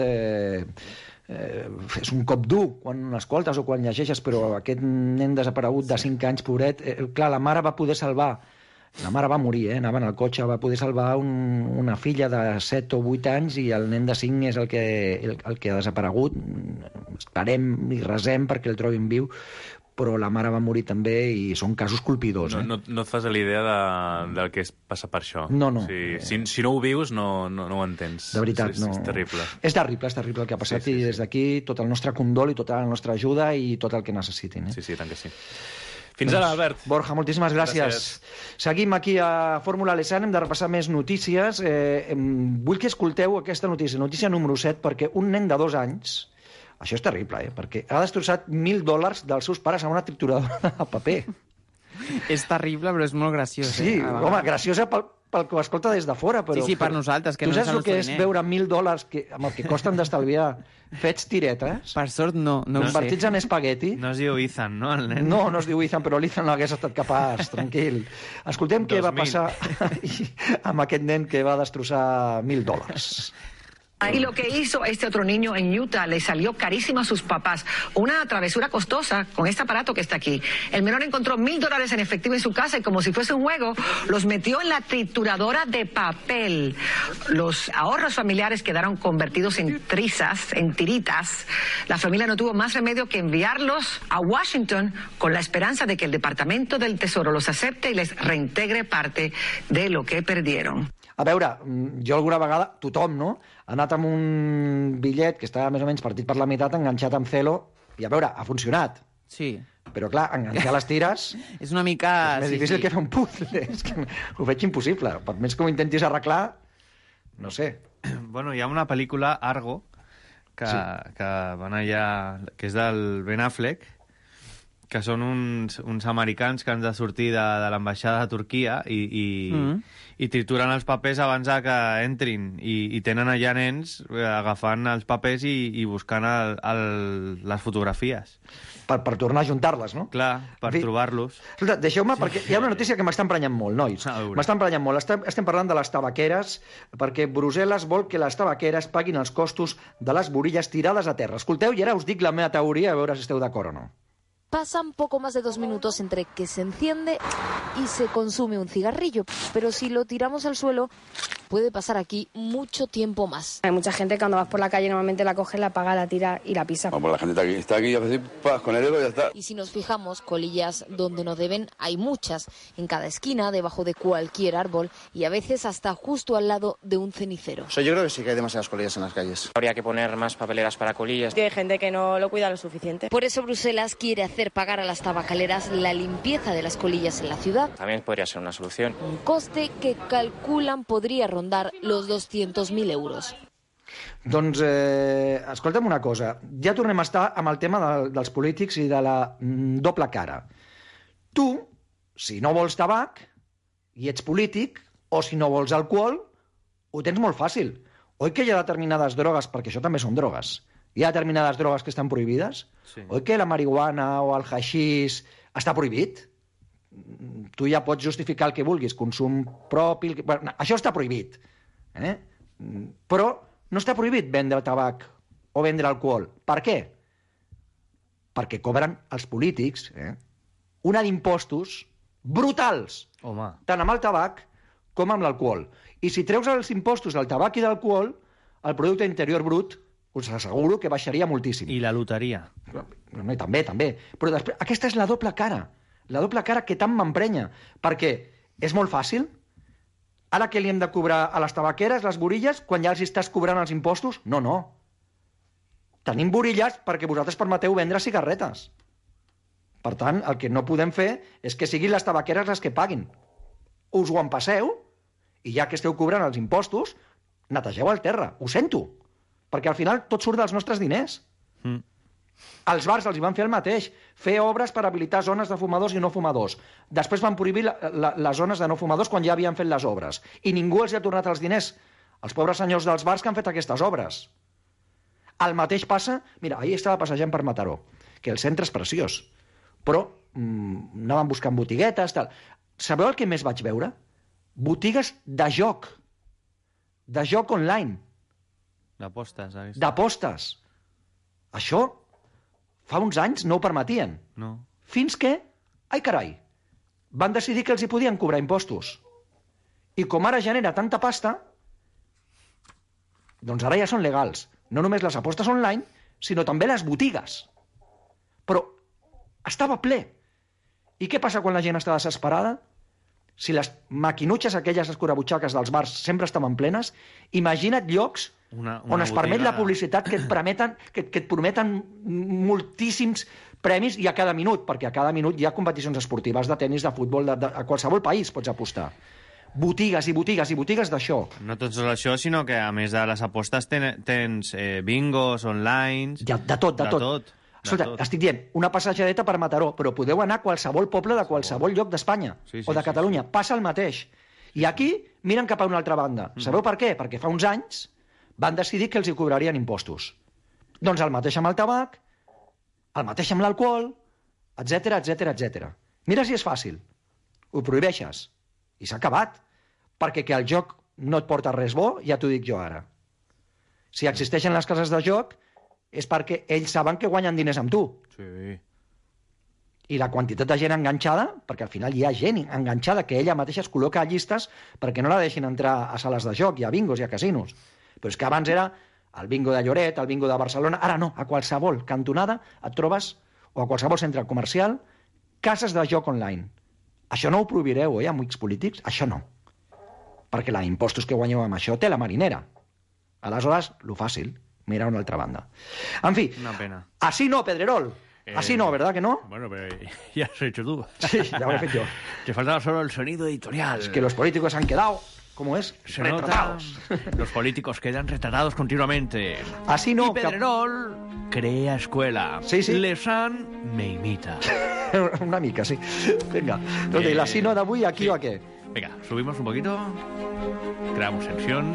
és un cop dur quan escoltes o quan llegeixes, però aquest nen desaparegut de 5 anys, pobret, clar, la mare va poder salvar. La mare va morir, anava en el cotxe, va poder salvar una filla de 7 o 8 anys i el nen de 5 és el que ha desaparegut. Esperem i resem perquè el trobin viu, però la mare va morir també i són casos colpidors. No et fas a l'idea del que passa per això. No. Si no ho vius, no ho entens. De veritat, no. És terrible. És terrible el que ha passat i des d'aquí tot el nostre condol i tota la nostra ajuda i tot el que necessitin. Sí, tant que sí. Fins ara, Albert. Borja, moltíssimes gràcies. Seguim aquí a Fórmula Lesan, hem de repassar més notícies. Vull que escolteu aquesta notícia número 7, perquè un nen de 2 anys, això és terrible, perquè ha destrossat $1.000 dels seus pares amb una trituradora de paper. És terrible, però és molt graciós. Sí, home, graciosa pel que ho escolta des de fora, però... Sí, per nosaltres, que no és el nostre diner. Tu saps el que és veure $1.000 amb el que costen d'estalviar fets tiretes? Per sort, no ho sé. Convertits en espagueti. No es diu Ethan, no, el nen? No es diu Ethan, però l'Ethan no hagués estat capaç, tranquil. Escoltem què va passar amb aquest nen que va destrossar $1.000. Y lo que hizo este otro niño en Utah le salió carísimo a sus papás. Una travesura costosa con este aparato que está aquí. El menor encontró $1.000 en efectivo en su casa y, como si fuese un juego, los metió en la trituradora de papel. Los ahorros familiares quedaron convertidos en trizas, en tiritas. La familia no tuvo más remedio que enviarlos a Washington con la esperanza de que el Departamento del Tesoro los acepte y les reintegre parte de lo que perdieron. A veure, jo alguna vegada, tothom, no?, ha anat amb un bitllet que estava més o menys partit per la meitat, enganxat amb celo, I a veure, ha funcionat. Sí. Però, clar, enganxar les tires... És una mica... És més difícil que fer un puzzle. És que ho veig impossible. Per més que ho intentis arreglar, no sé. Bueno, hi ha una pel·lícula, Argo, que van allà... que és del Ben Affleck, que són uns americans que han de sortir de l'ambaixada de Turquia i trituren els papers abans que entrin i tenen allà nens agafant els papers i buscant les fotografies. Per tornar a juntar-les, no? Clar, per trobar-los. Escolta, deixeu-me, perquè hi ha una notícia que m'està emprenyant molt, nois. M'està emprenyant molt. Estem parlant de les tabaqueres, perquè Brussel·les vol que les tabaqueres paguin els costos de les borilles tirades a terra. Escolteu, i ara us dic la meva teoria, a veure si esteu d'acord o no. Pasan poco más de 2 minutos entre que se enciende y se consume un cigarrillo, pero si lo tiramos al suelo puede pasar aquí mucho tiempo más. Hay mucha gente que cuando vas por la calle normalmente la coge, la apaga, la tira y la pisa. Bueno, pues la gente está aquí, con el dedo y ya está. Y si nos fijamos, colillas donde no deben hay muchas, en cada esquina, debajo de cualquier árbol y a veces hasta justo al lado de un cenicero. Yo creo que sí que hay demasiadas colillas en las calles. Habría que poner más papeleras para colillas. Hay gente que no lo cuida lo suficiente. Por eso Bruselas quiere hacer pagar a las tabacaleras la limpieza de las colillas en la ciudad. También podría ser una solución. Un coste que calculan podría rondar los 200.000 euros. Doncs, escolta'm una cosa. Ja tornem a estar amb el tema dels polítics i de la doble cara. Tu, si no vols tabac i ets polític, o si no vols alcohol, ho tens molt fàcil. Oi que hi ha determinades drogues, perquè això també són drogues, hi ha determinades drogues que estan prohibides? Sí. Oi que la marihuana o el haixís està prohibit? Tu ja pots justificar el que vulguis, consum propi... Bueno, això està prohibit. Però no està prohibit vendre tabac o vendre alcohol. Per què? Perquè cobren els polítics una d'impostos brutals, tant amb el tabac com amb l'alcohol. I si treus els impostos del tabac i d'alcohol, el producte interior brut us asseguro que baixaria moltíssim. I la loteria. No, també. Però després, aquesta és la doble cara. La doble cara que tant m'emprenya. Perquè és molt fàcil. Ara que li hem de cobrar a les tabaqueres, les borilles, quan ja els estàs cobrant els impostos? No. Tenim borilles perquè vosaltres permeteu vendre cigarretes. Per tant, el que no podem fer és que siguin les tabaqueres les que paguin. Us ho empasseu i ja que esteu cobrant els impostos, netegeu el terra. Ho sento. Perquè al final tot surt dels nostres diners. Als bars els hi van fer el mateix, fer obres per habilitar zones de fumadors i no fumadors. Després van prohibir les zones de no fumadors quan ja havien fet les obres. I ningú els ha tornat els diners. Els pobres senyors dels bars que han fet aquestes obres. El mateix passa... Mira, ahir estava passejant per Mataró, que el centre és preciós, però anàvem buscant botiguetes, tal. Sabeu el que més vaig veure? Botigues de joc. De joc online. D'apostes. Això fa uns anys no ho permetien. No. Fins que, ai carai, van decidir que els hi podien cobrar impostos. I com ara genera tanta pasta, doncs ara ja són legals. No només les apostes online, sinó també les botigues. Però estava ple. I què passa quan la gent està desesperada? Si les maquinutxes aquelles escurabutxaques dels bars sempre estaven plenes, imagina't llocs on es permet la publicitat que et prometen moltíssims premis i a cada minut, perquè a cada minut hi ha competicions esportives de tennis, de futbol, a qualsevol país pots apostar. Botigues i botigues i botigues d'això. No tot és això, sinó que a més de les apostes tens bingos online... De tot. Escolta, estic dient, una passejadeta per Mataró, però podeu anar a qualsevol poble de qualsevol lloc d'Espanya o de Catalunya. Passa el mateix. I aquí miren cap a una altra banda. Sabeu per què? Perquè fa uns anys van decidir que els hi cobrarien impostos. Doncs el mateix amb el tabac, el mateix amb l'alcohol, etc. Mira si és fàcil. Ho prohibeixes. I s'ha acabat. Perquè que el joc no et porta res bo, ja t'ho dic jo ara. Si existeixen les cases de joc, és perquè ells saben que guanyen diners amb tu. Sí. I la quantitat de gent enganxada, perquè al final hi ha gent enganxada que ella mateixa es col·loca a llistes perquè no la deixin entrar a sales de joc, i a bingos i a casinos. Però és que abans era el bingo de Lloret, el bingo de Barcelona, ara no, a qualsevol cantonada et trobes, o a qualsevol centre comercial, cases de joc online. Això no ho prohibireu, amics polítics? Això no. Perquè la impostos que guanyeu amb això té la marinera. Aleshores, lo fàcil. mirar a una altra banda. En fi, Una pena. así no, Pedrerol. Así no, ¿verdad que no? Bueno, pero ya has hecho tú. Sí, ya lo he hecho yo. Te faltaba solo el sonido editorial. Es que los políticos han quedado, ¿cómo es? Se Retratados. nota. Los políticos quedan retratados continuamente. Así no. Y Pedrerol crea escuela. Sí, sí. Lesan me imita. Una mica, sí. Vinga, doncs i l'así no d'avui aquí o a què? Venga, subimos un poquito. Creamos tensión.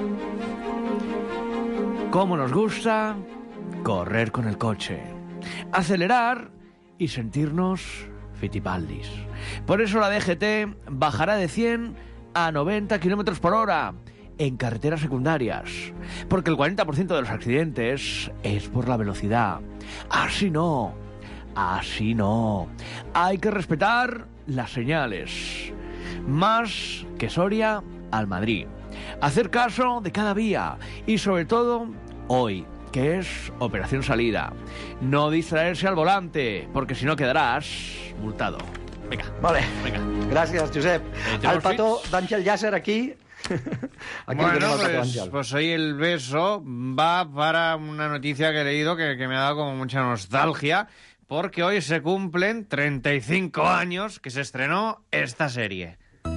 ¿Cómo nos gusta correr con el coche? Acelerar y sentirnos fitipaldis. Por eso la DGT bajará de 100 a 90 kilómetros por hora en carreteras secundarias. Porque el 40% de los accidentes es por la velocidad. Así no. Así no. Hay que respetar las señales. Más que Soria al Madrid. Hacer caso de cada vía. Y sobre todo, hoy, que es operación salida. No distraerse al volante, porque si no quedarás multado. Venga. Vale. Venga. Gràcies, Josep. El petó d'Àngel Llàcer aquí. Aquí Bueno, tenemos al petó pues, Àngel. pues hoy el beso va para una noticia que he leído que me ha dado como mucha nostalgia, porque hoy se cumplen 35 años que se estrenó esta serie.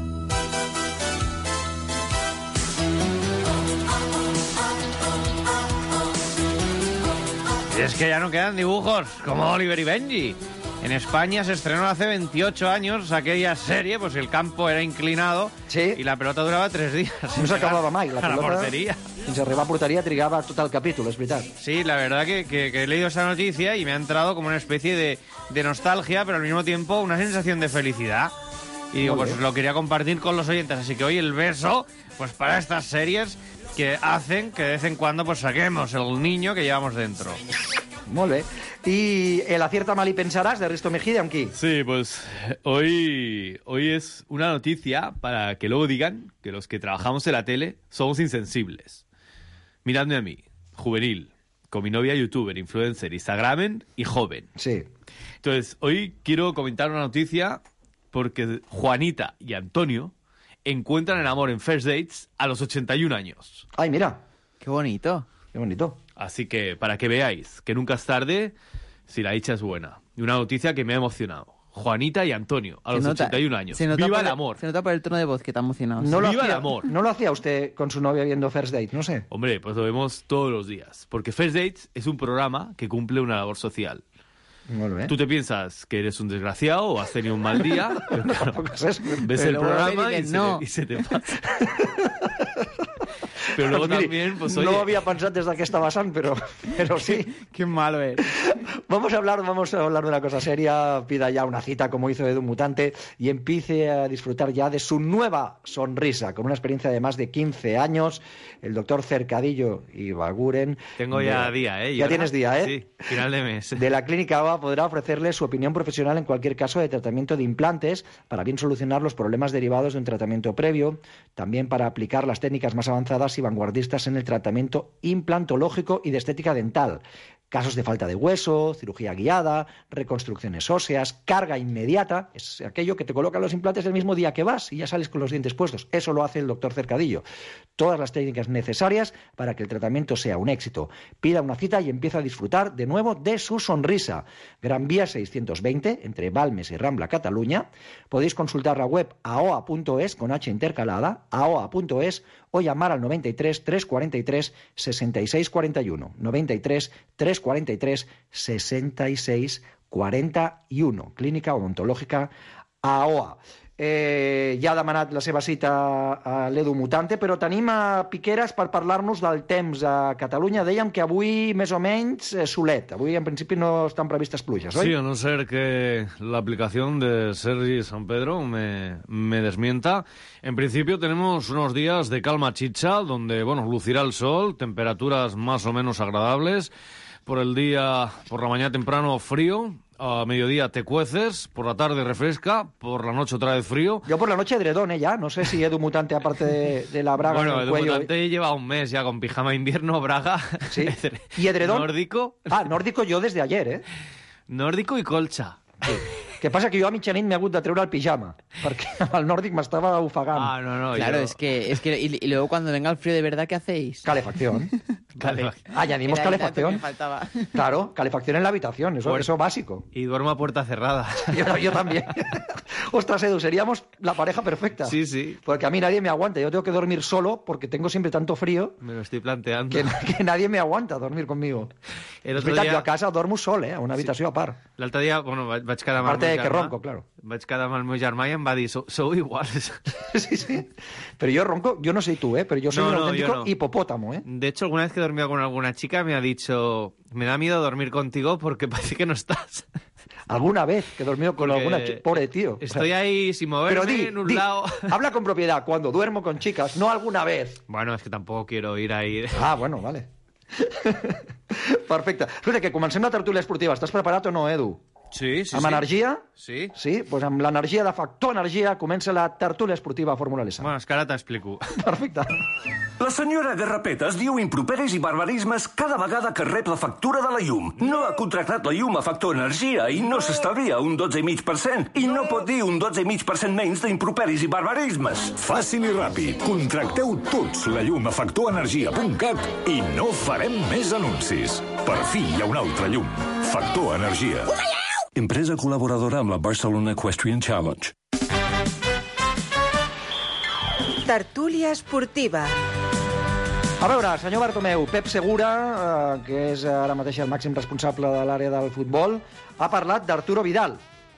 Y es que ya no quedan dibujos como Oliver y Benji. En España se estrenó hace 28 años aquella serie, pues el campo era inclinado y la pelota duraba 3 días. No s'acabava mai. La a la pelota, portería. fins a arribar a porteria, trigava tot el capítol, és veritat. Sí, la verdad que he leído esa noticia y me ha entrado como una especie de nostalgia, pero al mismo tiempo una sensación de felicidad. Y digo, Muy pues bien. lo quería compartir con los oyentes. Así que hoy el beso, pues para estas series que hacen que de vez en cuando pues saquemos el niño que llevamos dentro. Molt bé. I el Acierta Mal y Pensarás de Risto Mejide, amb qui? Sí, pues hoy es una noticia para que luego digan que los que trabajamos en la tele somos insensibles. Miradme a mí, juvenil, con mi novia youtuber, influencer, instagramer y joven. Sí. Entonces, hoy quiero comentar una noticia porque Juanita y Antonio encuentran el amor en First Dates a los 81 años. Ay, mira. Qué bonito. Qué bonito. Así que, para que veáis que nunca es tarde si la dicha es buena. Y una noticia que me ha emocionado. Juanita y Antonio, a los 81 años. ¡Viva el amor! Se nota por el tono de voz que te ha emocionado. No lo ¡Viva el hacía- amor! ¿No lo hacía usted con su novia viendo First Date? No sé. Hombre, pues lo vemos todos los días. Porque First Dates es un programa que cumple una labor social. Molt bé. Tú te piensas que eres un desgraciado o has tenido un mal día, pero claro, és eso. ves Pero el luego programa ven y y, dices, no. se te pasa. Pero luego Miri, también, pues no oye... lo había pensado desde aquesta vessant, pero sí. Qué malo es. Vamos a hablar de una cosa seria. Pida ya una cita como hizo Edu Mutante y empiece a disfrutar ya de su nueva sonrisa, con una experiencia de más de 15 años. El doctor Cercadillo y Baguren. Tengo ya día, ¿eh? Ya tienes día, ¿eh? Sí, final de mes. De la Clínica AOA podrá ofrecerle su opinión profesional en cualquier caso de tratamiento de implantes para bien solucionar los problemas derivados de un tratamiento previo, también para aplicar las técnicas más avanzadas y vanguardistas en el tratamiento implantológico y de estética dental. Casos de falta de hueso, cirugía guiada, reconstrucciones óseas, carga inmediata, es aquello que te colocan los implantes el mismo día que vas y ya sales con los dientes puestos. Eso lo hace el doctor Cercadillo. Todas las técnicas necesarias para que el tratamiento sea un éxito. Pida una cita y empieza a disfrutar de nuevo de su sonrisa. Gran Vía 620, entre Balmes y Rambla, Cataluña. Podéis consultar la web aoa.es con H intercalada, aoa.es, o llamar al 93 343 66 41. 93 343 66 41. Clínica Odontològica AOA. Ja ha demanat la seva cita a l'Edu Mutante, però tenim a Piqueras per parlar-nos del temps a Catalunya. Dèiem que avui, més o menys, solet. Avui, en principi, no estan previstes pluges, oi? Sí, a no ser que la aplicación de Sergi San Pedro me desmienta. En principio tenemos unos días de calma chicha, donde, bueno, lucirá el sol, temperaturas más o menos agradables. Por el día, por la mañana temprano, frío. A mediodía te cueces, por la tarde refresca, por la noche otra vez frío. Yo por la noche edredón, ya. No sé si Edu Mutante, aparte de la braga Bueno, en el Edu cuello... Mutante lleva un mes ya con pijama de invierno, braga. Sí. ¿Y edredón? Nórdico. Ah, nórdico yo desde ayer, ¿eh? Nórdico i colxa. Que passa que jo a mitjanit m'he hagut de treure el pijama, perquè amb el nòrdic m'estava ofegant. Ah, no, Claro, es que y luego cuando venga el frío de verdad, ¿qué hacéis? Calefacción. Añadimos calefacción. Faltaba. Claro, calefacción en la habitación, eso es básico. Y duermo a puerta cerrada. Yo también. Ostras, Edu, seríamos la pareja perfecta. Sí, sí. Porque a mí nadie me aguanta. Yo tengo que dormir solo porque tengo siempre tanto frío. Me lo estoy planteando. Que nadie me aguanta dormir conmigo. El És otro veritat, dia... jo a casa dormo sol, a una habitació a part. L'altre dia, bueno, vaig quedar amb A part el meu de que germà. ronco, claro. Vaig quedar amb el meu germà i em va dir, sou iguals. Sí. Pero yo ronco, yo no sé tú, pero yo soy un auténtico hipopótamo, De hecho, alguna vez que he dormido con alguna chica me ha dicho, me da miedo dormir contigo porque parece que no estás. Alguna vez que he dormido con alguna chica, pobre tío. Estoy ahí sin moverme en un lado. Habla con propiedad, cuando duermo con chicas, no alguna vez. Bueno, es que tampoco quiero ir ahí. Ah, bueno, vale. Perfecte. Escolta, que comencem la tertúlia esportiva. Estàs preparat o no, Edu? Sí. Amb energia? Sí. Sí? Doncs amb l'energia de Factor Energia comença la tertúlia esportiva Fórmula Lesa. Bueno, és que ara t'explico. Perfecte. La senyora Garrapetes diu improperis i barbarismes cada vegada que rep la factura de la llum. No ha contractat la llum a Factor Energia i no s'estalvia un 12,5%. I no pot dir un 12,5% menys d'improperis i barbarismes. Fàcil i ràpid. Contracteu tots la llum a factorenergia.cat i no farem més anuncis. Per fi hi ha una altra llum. Factor Energia. Empresa col·laboradora amb la Barcelona Equestrian Challenge. Tertúlia esportiva. A veure, senyor Bartomeu, Pep Segura, que és ara mateix el màxim responsable de l'àrea del futbol, ha parlat d'Arturo Vidal.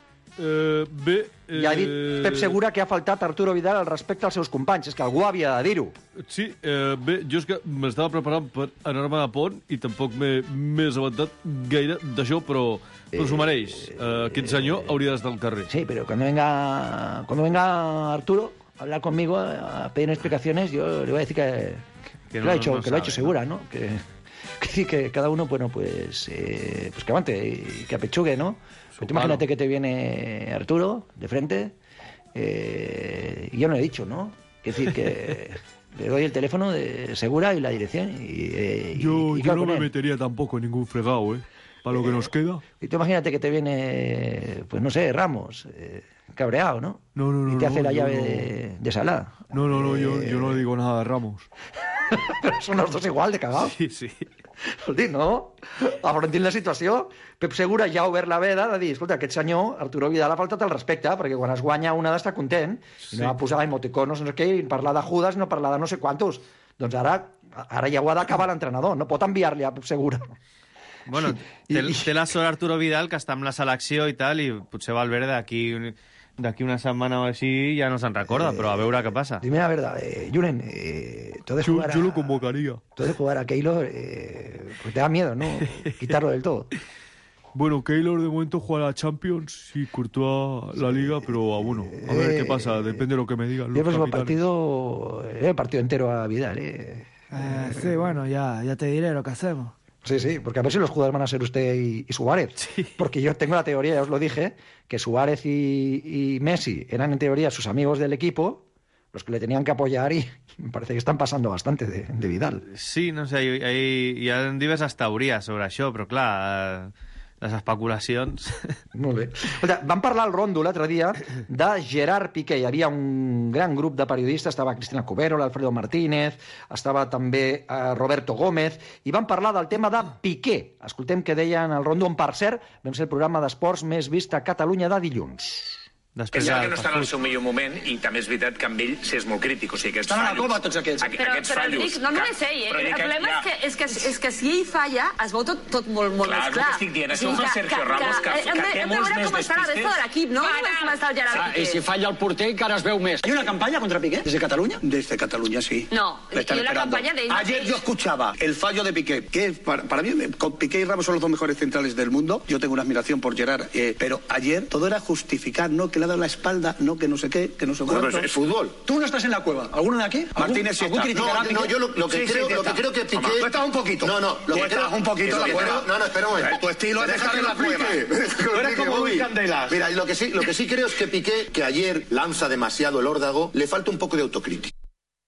I ha dit Pep Segura que ha faltat Arturo Vidal al respecte als seus companys. És que algú havia de dir-ho. Sí, bé, jo és que m'estava preparant per anar-me a pont i tampoc m'he assabentat gaire d'això, però s'ho mereix. Aquest senyor hauria d'estar al carrer. Sí, pero cuando venga Arturo a hablar conmigo, a pedir explicaciones, yo le voy a decir que lo ha hecho Segura, ¿no? Que cada uno, bueno, pues que aguante y que apechugue, ¿no? Pero tú imagínate que te viene Arturo de frente y yo no le he dicho, ¿no? Es decir, que le doy el teléfono de Segura y la dirección Yo no me metería tampoco en ningún fregado, para lo que nos queda. Y tú imagínate que te viene, pues no sé, Ramos, cabreado, ¿no? No. Y te hace la llave de Salah. No, yo no le digo nada a Ramos. Però són els dos igual de cagados. Sí. Escolti, no? Afrontem la situació. Pep Segura ja ha obert la veda de dir, escolta, aquest senyor, Arturo Vidal, ha faltat el respecte, perquè quan es guanya una ha d'estar content, i no va posar emoticonos, no sé què, i parlar de Judas, no parlar de no sé quantos. Doncs ara ja ho ha d'acabar l'entrenador, no pot enviar-li a Pep Segura. Bueno, té la sort Arturo Vidal, que està amb la selecció i tal, i potser Valverde d'aquí una setmana o així ja no se'n recorda, però a veure què passa. Dime la verdad, Julen, yo lo convocaría. Tú de jugar a Keylor, pues te da miedo, ¿no? Quitarlo del todo. Bueno, Keylor de momento juega la Champions y Courtois la Liga, pero bueno, a ver qué pasa, depende de lo que me digan los el próximo capitanes. el partido entero a Vidal, Sí, bueno, ya te diré lo que hacemos. Sí, porque a ver si los jugadores van a ser usted y Suárez. Sí. Porque yo tengo la teoría, ya os lo dije, que Suárez y Messi eran en teoría sus amigos del equipo, los que le tenían que apoyar, y me parece que están passant bastante de Vidal. Sí, no sé, hi ha diverses teories sobre això, però clar, les especulacions... Molt bé. Escolta, vam parlar al Rondo l'altre dia de Gerard Piqué. Hi havia un gran grup de periodistes, estava Cristina Cubero, l'Alfredo Martínez, estava també Roberto Gómez, i vam parlar del tema de Piqué. Escoltem què deien al Rondo, on, per cert, vam ser el programa d'esports més vist a Catalunya de dilluns. És cert que no està en el seu millor moment i també és veritat que amb ell s'és molt crític, o sigui, aquests Estan fallos... a la cova tots aquests. Aquests fallos... No només ell, el problema és que si ell falla es veu tot molt més clar. Clar, és el que estic dient, això ho fa Sergio Ramos, que té molts més hem de veure com està la resta de l'equip, no com està el Gerard Piqué. I si falla el porter encara es veu més. ¿Hay una campaña contra Piqué desde Cataluña? Desde Cataluña, sí. No, y una campaña de... Ayer yo escuchaba el fallo de Piqué, que para mí, Piqué y Ramos son los dos mejores centrales del mundo. Yo tengo una admiración por Gerard, pero ayer todo era justificar, no, que le ha dado la espalda, no, que no sé qué, que no sé cuánto. Bueno, es fútbol. Tú no estás en la cueva. ¿Alguno de aquí? Martínez sí está. No, yo lo que creo que Piqué... Tú estás un poquito. No, lo que estás un poquito en la cueva. No, espera un momento. Tu estilo es estar en la cueva. Tú eres como Luis Candelas. Mira, lo que sí creo es que Piqué, que ayer lanza demasiado el órdago, le falta un poco de autocrítica.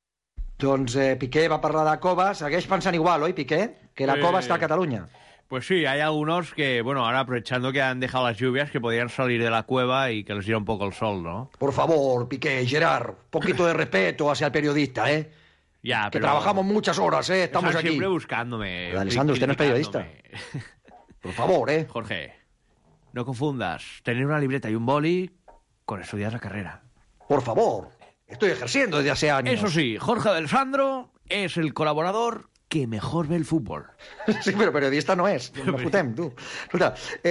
Doncs Piqué va parlar de Cova, segueix pensant igual, oi, Piqué? Que la Cova està a Catalunya. Pues sí, hay algunos que, bueno, ahora aprovechando que han dejado las lluvias, que podrían salir de la cueva y que les diera un poco el sol, ¿no? Por favor, Piqué, Gerard, poquito de respeto hacia el periodista, ¿eh? Ya, que pero... trabajamos muchas horas, estamos Están aquí. siempre buscándome. Pero, Alessandro, usted no es periodista. Por favor, Jorge, no confundas tener una libreta y un boli con estudiar la carrera. Por favor, estoy ejerciendo desde hace años. Eso sí, Jorge Alessandro es el colaborador que mejor ve el fútbol. Sí, però periodista no és. No fotem, tu. Escolta,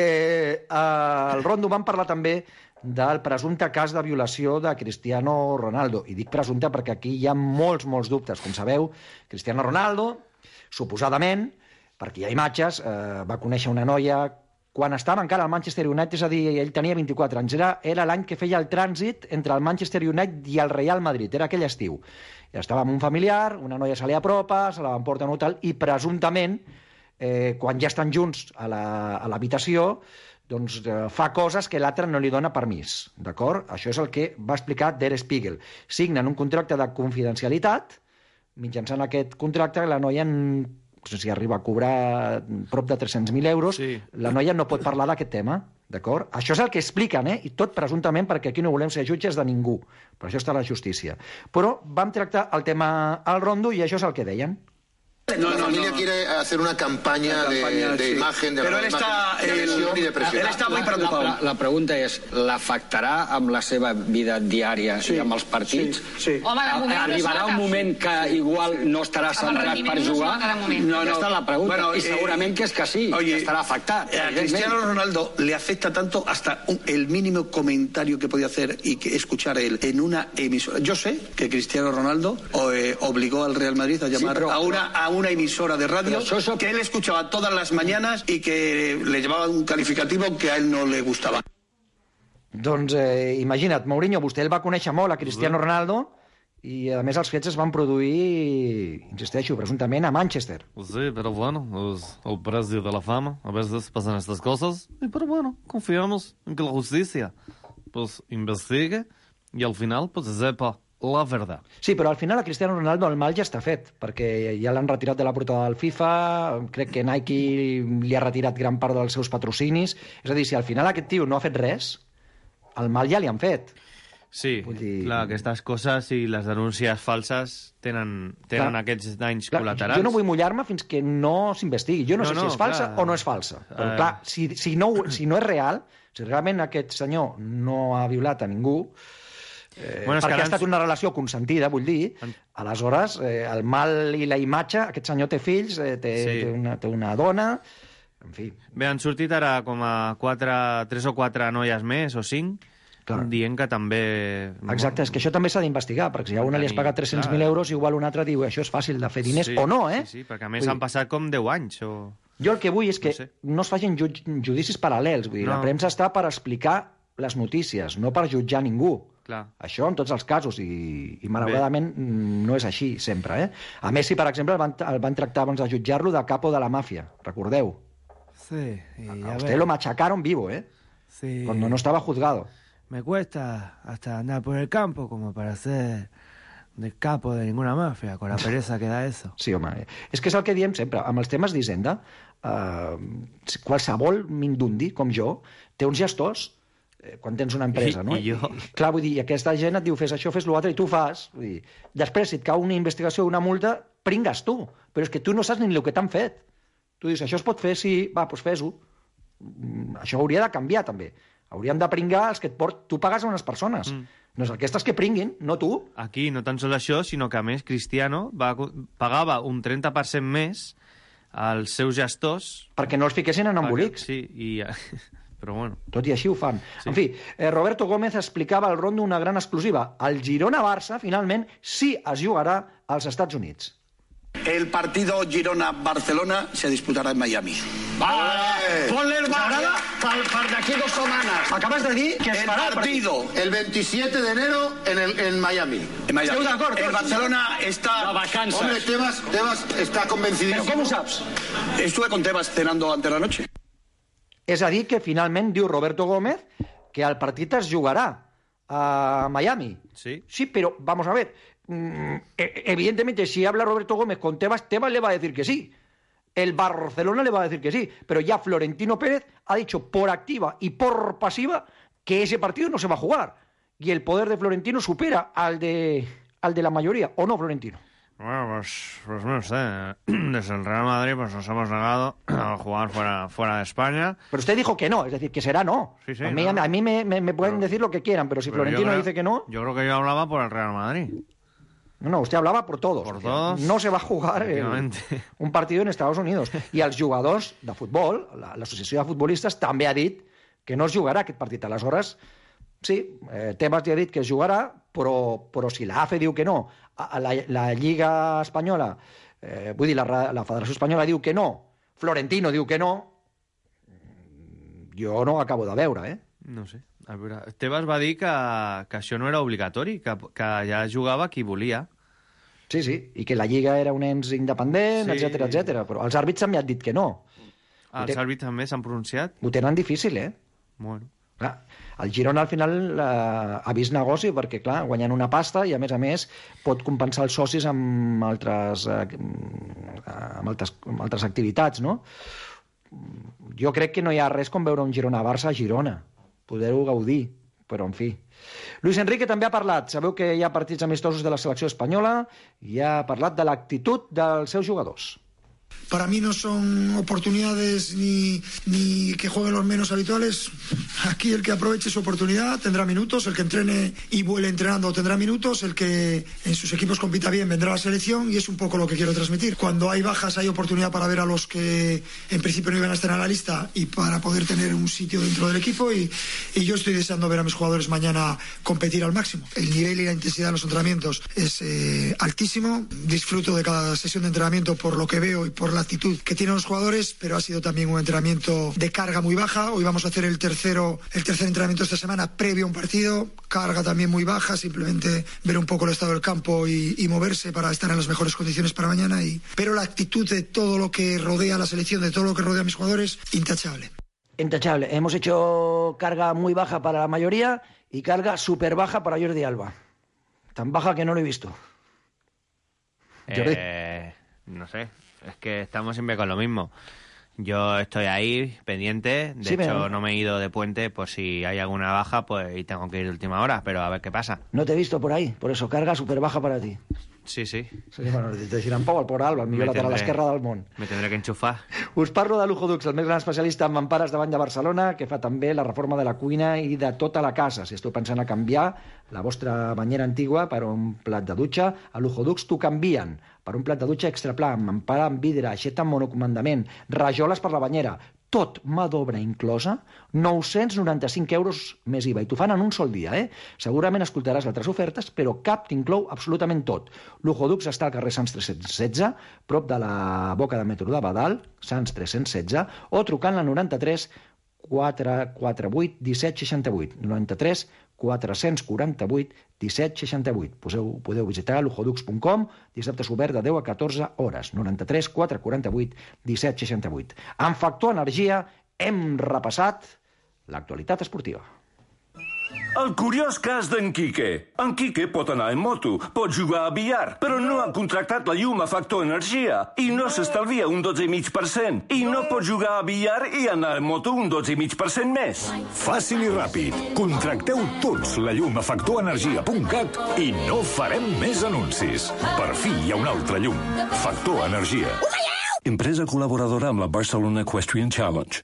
al Rondo van parlar també del presumpte cas de violació de Cristiano Ronaldo. I dic presumpte perquè aquí hi ha molts dubtes. Com sabeu, Cristiano Ronaldo, suposadament, perquè hi ha imatges, va conèixer una noia quan estava encara al Manchester United, és a dir, ell tenia 24 anys. Era l'any que feia el trànsit entre el Manchester United i el Real Madrid. Era aquell estiu. Estava amb un familiar, una noia se li apropa, se la van portar a un hotel i presumptament, quan ja estan junts a l'habitació, doncs fa coses que l'altre no li dona permís, d'acord? Això és el que va explicar Der Spiegel. Signen un contracte de confidencialitat, mitjançant aquest contracte la noia, no sé si arriba a cobrar prop de 300.000 euros, sí. La noia no pot parlar d'aquest tema, d'acord? Això és el que expliquen, i tot presumptament, perquè aquí no volem ser jutges de ningú, per això està la justícia. Però vam tractar el tema al Rondo i això és el que deien. La familia quiere hacer una campaña de imagen, de agresión y de presión. Él está muy preocupado. La pregunta és, l'afectarà amb la seva vida diària i amb els partits? Sí. Arribarà un moment que igual no estarà centrat per jugar? No, esta es la pregunta. Y seguramente que es que sí, que estará afectado. A Cristiano Ronaldo le afecta tanto hasta el mínimo comentario que podía hacer y que escuchar él en una emisora. Yo sé que Cristiano Ronaldo obligó al Real Madrid a llamar a una emisora de radio que él escuchaba todas las mañanas y que le llevaba un calificativo que a él no le gustaba. Doncs imagina't, Mourinho, vostè el va conèixer molt a Cristiano Ronaldo i a més els fets es van produir, insisteixo, presumptament a Manchester. Sí, pero bueno, es el precio de la fama. A veces pasan estas cosas, pero bueno, confiamos en que la justicia pues investigue y al final pues sepa la verdad. Sí, però al final a Cristiano Ronaldo el mal ja està fet, perquè ja l'han retirat de la portada del FIFA, crec que Nike li ha retirat gran part dels seus patrocinis, és a dir, si al final aquest tio no ha fet res, el mal ja li han fet. Sí, clar, aquestes coses i les denúncies falses tenen aquests danys col·laterals. Jo no vull mullar-me fins que no s'investigui. Jo no sé si és falsa o no és falsa. Però clar, si no és real, si realment aquest senyor no ha violat a ningú, perquè ha estat una relació consentida, vull dir, aleshores el mal i la imatge, aquest senyor té fills, té una dona, en fi. Bé, han sortit ara com a 3 o 4 noies més, o 5, dient que també... Exacte, és que això també s'ha d'investigar, perquè si a una li has pagat 300.000 euros, igual una altra diu això és fàcil de fer diners o no, Sí, perquè a més han passat com 10 anys. Jo el que vull és que no es facin judicis paral·lels, vull dir, la premsa està per explicar les notícies, no per jutjar ningú. Això en tots els casos, i malauradament no és així sempre. A Messi, per exemple, el van tractar abans de jutjar-lo de capo de la màfia, recordeu? Sí. A usted lo machacaron vivo, Sí. Cuando no estaba juzgado. Me cuesta hasta andar por el campo como para ser de capo de ninguna mafia, con la pereza que da eso. Sí, home, és que és el que diem sempre, amb els temes d'Hisenda, qualsevol mindundi, com jo, té uns gestors, quan tens una empresa, no? I jo. Clar, vull dir, aquesta gent et diu fes això, fes l'altre, i tu fas. Vull dir, després, si et cau una investigació o una multa, pringues tu. Però és que tu no saps ni el que t'han fet. Tu dius, això es pot fer, sí, va, doncs fes-ho. Això hauria de canviar, també. Haurien de pringar els que et tu pagues a unes persones. No és aquestes que pringuin, no tu. Aquí no tan sols això, sinó que a més Cristiano pagava un 30% més als seus gestors... Perquè no els fiquessin en embolics. Sí, però bueno. Tot i així ho fan. Sí. En fi, Roberto Gómez explicava al Rondo una gran exclusiva. El Girona-Barça, finalment, sí es jugarà als Estats Units. El partido Girona-Barcelona se disputará en Miami. Ponle el Barça para de aquí 2 setmanes. Acabas de dir que es farà el partido el 27 de enero en Miami. Esteu d'acord? El Barcelona está... De vacances. Hombre, Tebas está convencidísimo. ¿Pero cómo sabes? Estuve con Tebas cenando antes de la noche. És a dir, que finalment diu Roberto Gómez que el partit es jugarà a Miami. Sí. Sí, pero vamos a ver. Evidentemente, si habla Roberto Gómez con Tebas, Tebas le va a decir que sí. El Barcelona le va a decir que sí. Pero ya Florentino Pérez ha dicho por activa y por pasiva que ese partido no se va a jugar. Y el poder de Florentino supera al de la mayoría. ¿O no, Florentino? Bueno, pues no sé. Desde el Real Madrid pues nos hemos negado a jugar fuera de España. Pero usted dijo que no, es decir, que será no. Sí, a mí me pueden decir lo que quieran, pero si Florentino dice que no... Yo creo que yo hablaba por el Real Madrid. No, usted hablava por todos. Por todos. No se va a jugar un partido en Estados Unidos. I els jugadors de futbol, l'associació de futbolistes, també ha dit que no es jugarà aquest partit. Aleshores, sí, Tebas ja ha dit que es jugarà, però si la AFE diu que no, la Lliga Espanyola, vull dir, la Federació Espanyola diu que no, Florentino diu que no, jo no ho acabo de veure, No sé. A veure, Tebas va dir que això no era obligatori, que ja jugava qui volia. Sí, i que la Lliga era un ens independent, etc. Però els àrbits també han dit que no. Els àrbits també s'han pronunciat? Ho tenen difícil, Bueno. Clar, el Girona al final ha vist negoci perquè, clar, guanyant una pasta i, a més, pot compensar els socis amb altres activitats, no? Jo crec que no hi ha res com veure un Girona-Barça a Girona. Poder-ho gaudir, però en fi. Luis Enrique també ha parlat. Sabeu que hi ha partits amistosos de la selecció espanyola i ha parlat de l'actitud dels seus jugadors. Para mí no son oportunidades ni que jueguen los menos habituales. Aquí el que aproveche su oportunidad tendrá minutos, el que entrene y vuele entrenando tendrá minutos, el que en sus equipos compita bien vendrá a la selección y es un poco lo que quiero transmitir. Cuando hay bajas hay oportunidad para ver a los que en principio no iban a estar en la lista y para poder tener un sitio dentro del equipo y yo estoy deseando ver a mis jugadores mañana competir al máximo. El nivel y la intensidad de los entrenamientos es altísimo. Disfruto de cada sesión de entrenamiento por lo que veo y por la actitud que tienen los jugadores, pero ha sido también un entrenamiento de carga muy baja. Hoy vamos a hacer el tercer entrenamiento esta semana previo a un partido, carga también muy baja, simplemente ver un poco el estado del campo y moverse para estar en las mejores condiciones para mañana. Pero la actitud de todo lo que rodea a la selección, de todo lo que rodea a mis jugadores, intachable. Intachable. Hemos hecho carga muy baja para la mayoría y carga súper baja para Jordi Alba. Tan baja que no lo he visto. Jordi. No sé. Es que estamos siempre con lo mismo. Yo estoy ahí, pendiente. De hecho, no me he ido de puente, pues si hay alguna baja, pues y tengo que ir de última hora, pero a ver qué pasa. No te he visto por ahí, por eso, carga súper baja para ti. Sí. Bueno, te diran Pau, el pobre Alba, el millor lateral esquerre del món. Me tendré que enxufar. Us parlo de Lujo Dux, el més gran especialista en mampares de bany de Barcelona, que fa també la reforma de la cuina i de tota la casa. Si esteu pensant a canviar la vostra banyera antigua per un plat de dutxa, a Lujo Dux t'ho canvien per un plat de dutxa extra pla, amb mampara amb vidre, aixeta amb monocomandament, rajoles per la banyera, tot mà d'obra inclosa, 995 euros més IVA, i t'ho fan en un sol dia, Segurament escoltaràs altres ofertes, però cap t'inclou absolutament tot. Lujo Dux està al carrer Sants 316, prop de la boca de metro de Badal, Sants 316, o trucant la 93 448 1768, 93 448 1768. Podeu visitar lujodux.com, dissabte obert de 10 a 14 hores, 93 448 1768. En Factor Energia hem repassat l'actualitat esportiva. El curiós cas d'en Quique. En Quique pot anar en moto, pot jugar a billar, però no ha contractat la llum a Factor Energia i no s'estalvia un 12,5%. I no pot jugar a billar i anar en moto un 12,5% més. Fàcil i ràpid. Contracteu tots la llum a factorenergia.cat i no farem més anuncis. Per fi hi ha un altre llum. Factor Energia. Empresa col·laboradora amb la Barcelona Equestrian Challenge.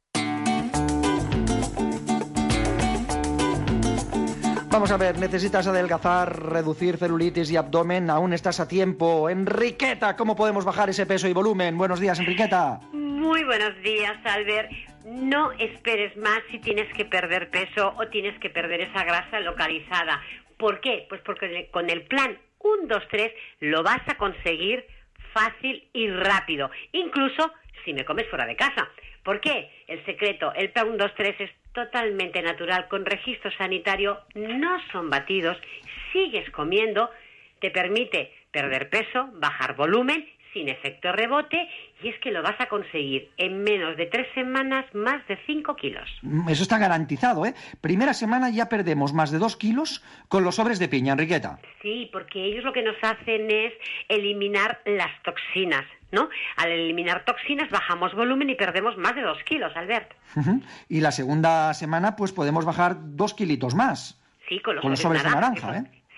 Vamos a ver, necesitas adelgazar, reducir celulitis y abdomen, aún estás a tiempo. Enriqueta, ¿cómo podemos bajar ese peso y volumen? Buenos días, Enriqueta. Muy buenos días, Albert. No esperes más si tienes que perder peso o tienes que perder esa grasa localizada. ¿Por qué? Pues porque con el plan 1, 2, 3 lo vas a conseguir fácil y rápido, incluso si me comes fuera de casa. ¿Por qué? El secreto, el plan 1, 2, 3 es totalmente natural, con registro sanitario, no son batidos, sigues comiendo, te permite perder peso, bajar volumen, sin efecto rebote, y es que lo vas a conseguir en menos de 3 semanas más de 5 kilos. Eso está garantizado, ¿eh? Primera semana ya perdemos más de 2 kilos con los sobres de piña, Enriqueta. Sí, porque ellos lo que nos hacen es eliminar las toxinas, ¿no? Al eliminar toxinas bajamos volumen y perdemos más de 2 kilos, Albert. Y la segunda semana pues podemos bajar 2 kilitos más. Sí, con los sobres de naranja, ¿eh?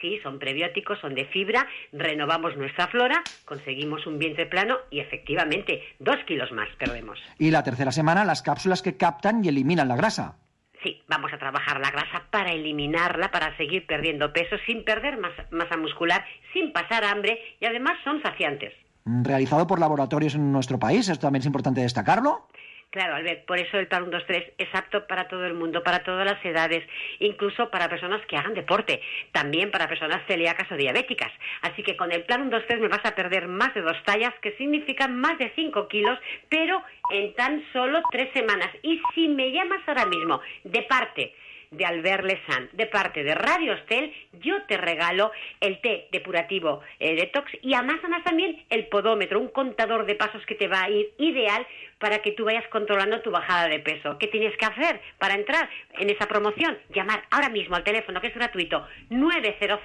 Sí, son prebióticos, son de fibra, renovamos nuestra flora, conseguimos un vientre plano y efectivamente 2 kilos más perdemos. Y la tercera semana, las cápsulas que captan y eliminan la grasa. Sí, vamos a trabajar la grasa para eliminarla, para seguir perdiendo peso sin perder masa muscular, sin pasar hambre y además son saciantes. Realizado por laboratorios en nuestro país, esto también es importante destacarlo. Claro, Albert, por eso el Plan 1, 2, 3 es apto para todo el mundo, para todas las edades, incluso para personas que hagan deporte, también para personas celíacas o diabéticas. Así que con el Plan 1, 2, 3 me vas a perder más de 2 tallas, que significan más de 5 kilos, pero en tan solo 3 semanas. Y si me llamas ahora mismo, de parte de Albert Lesan, de parte de Radio Estel, yo te regalo el té depurativo detox y además también el podómetro, un contador de pasos que te va a ir ideal para que tú vayas controlando tu bajada de peso. ¿Qué tienes que hacer para entrar en esa promoción? Llamar ahora mismo al teléfono, que es gratuito, 900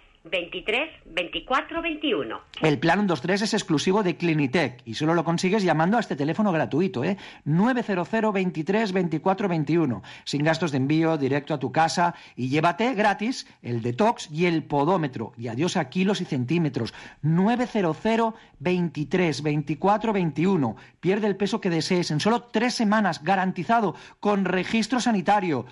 23 24 21. El Plan 1, 2, 3 es exclusivo de Clinitec y solo lo consigues llamando a este teléfono gratuito, 900 23 24 21. Sin gastos de envío, directo a tu casa, y llévate gratis el detox y el podómetro. Y adiós a kilos y centímetros. 900 23 24 21. Pierde el peso que desees en solo 3 semanas, garantizado, con registro sanitario.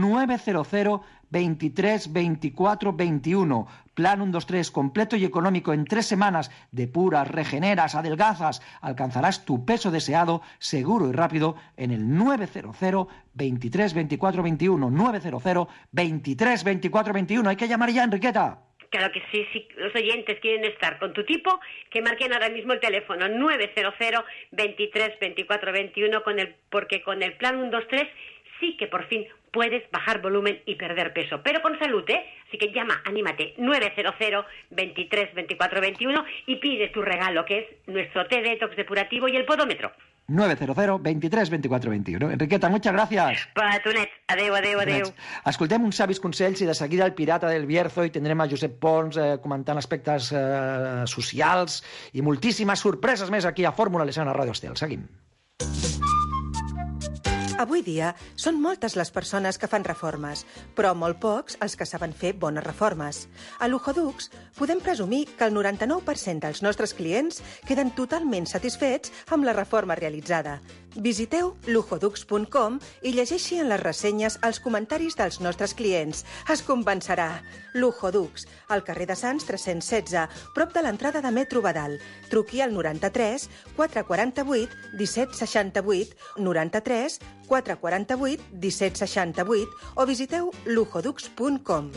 900 23 24 21. Plan 1, 2, 3 completo y económico en 3 semanas. Depuras, regeneras, adelgazas. Alcanzarás tu peso deseado, seguro y rápido, en el 900 23 24 21. 900 23 24 21. Hay que llamar ya, Enriqueta. Claro que sí, si los oyentes quieren estar con tu tipo, que marquen ahora mismo el teléfono 900 23 24 21, porque con el Plan 1, 2, 3 sí que por fin puedes bajar volumen y perder peso, pero con salud, Así que llama, anímate, 900 23 24 21 y pide tu regalo, que es nuestro té detox depurativo y el podómetro. 900 23 24 21. Enriqueta, muchas gràcies. Petonet, adeu, adeu, adeu. Escoltem uns savis consells i de seguida el Pirata del Bierzo i tindrem a Josep Pons comentant aspectes socials i moltíssimes sorpreses més aquí a Fórmula Lesana Ràdio Estel. Seguim. Avui dia són moltes les persones que fan reformes, però molt pocs els que saben fer bones reformes. A Luxodux podem presumir que el 99% dels nostres clients queden totalment satisfets amb la reforma realitzada. Visiteu luxodux.com i llegeixi en les ressenyes els comentaris dels nostres clients. Es convencerà. Luxodux, al carrer de Sants 316, prop de l'entrada de Metro Badal. Truqui al 93 448 1768, 93 448 1768 o visiteu luxodux.com.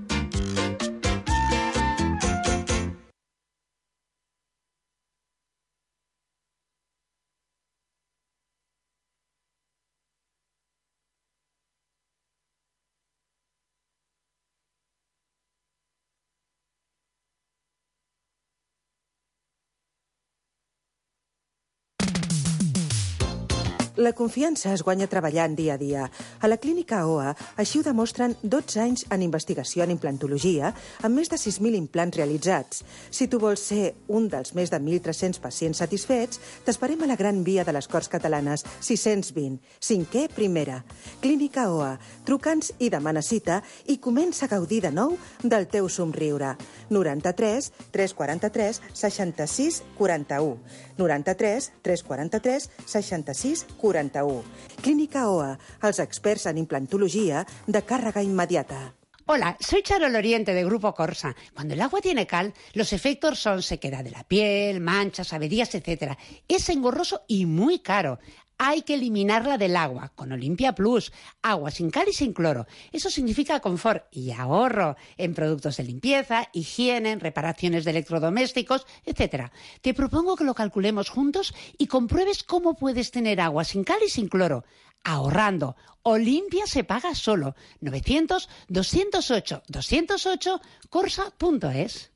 La confiança es guanya treballant dia a dia. A la clínica OA així ho demostren 12 anys en investigació en implantologia amb més de 6.000 implants realitzats. Si tu vols ser un dels més de 1.300 pacients satisfets, t'esperem a la Gran Via de les Corts Catalanes 620, 5è primera. Clínica OA. Truca'ns i demana cita i comença a gaudir de nou del teu somriure. 93 343 66 41. 93 343 66 41. Clínica OA, els experts en implantología de càrrega inmediata. Hola, soy Charo Loriente de Grupo Corsa. Cuando el agua tiene cal, los efectos son sequedad de la piel, manchas, averías, etc. Es engorroso y muy caro. Hay que eliminarla del agua con Olimpia Plus, agua sin cal y sin cloro. Eso significa confort y ahorro en productos de limpieza, higiene, reparaciones de electrodomésticos, etc. Te propongo que lo calculemos juntos y compruebes cómo puedes tener agua sin cal y sin cloro, ahorrando. Olimpia se paga solo. 900 208 208 corsa.es.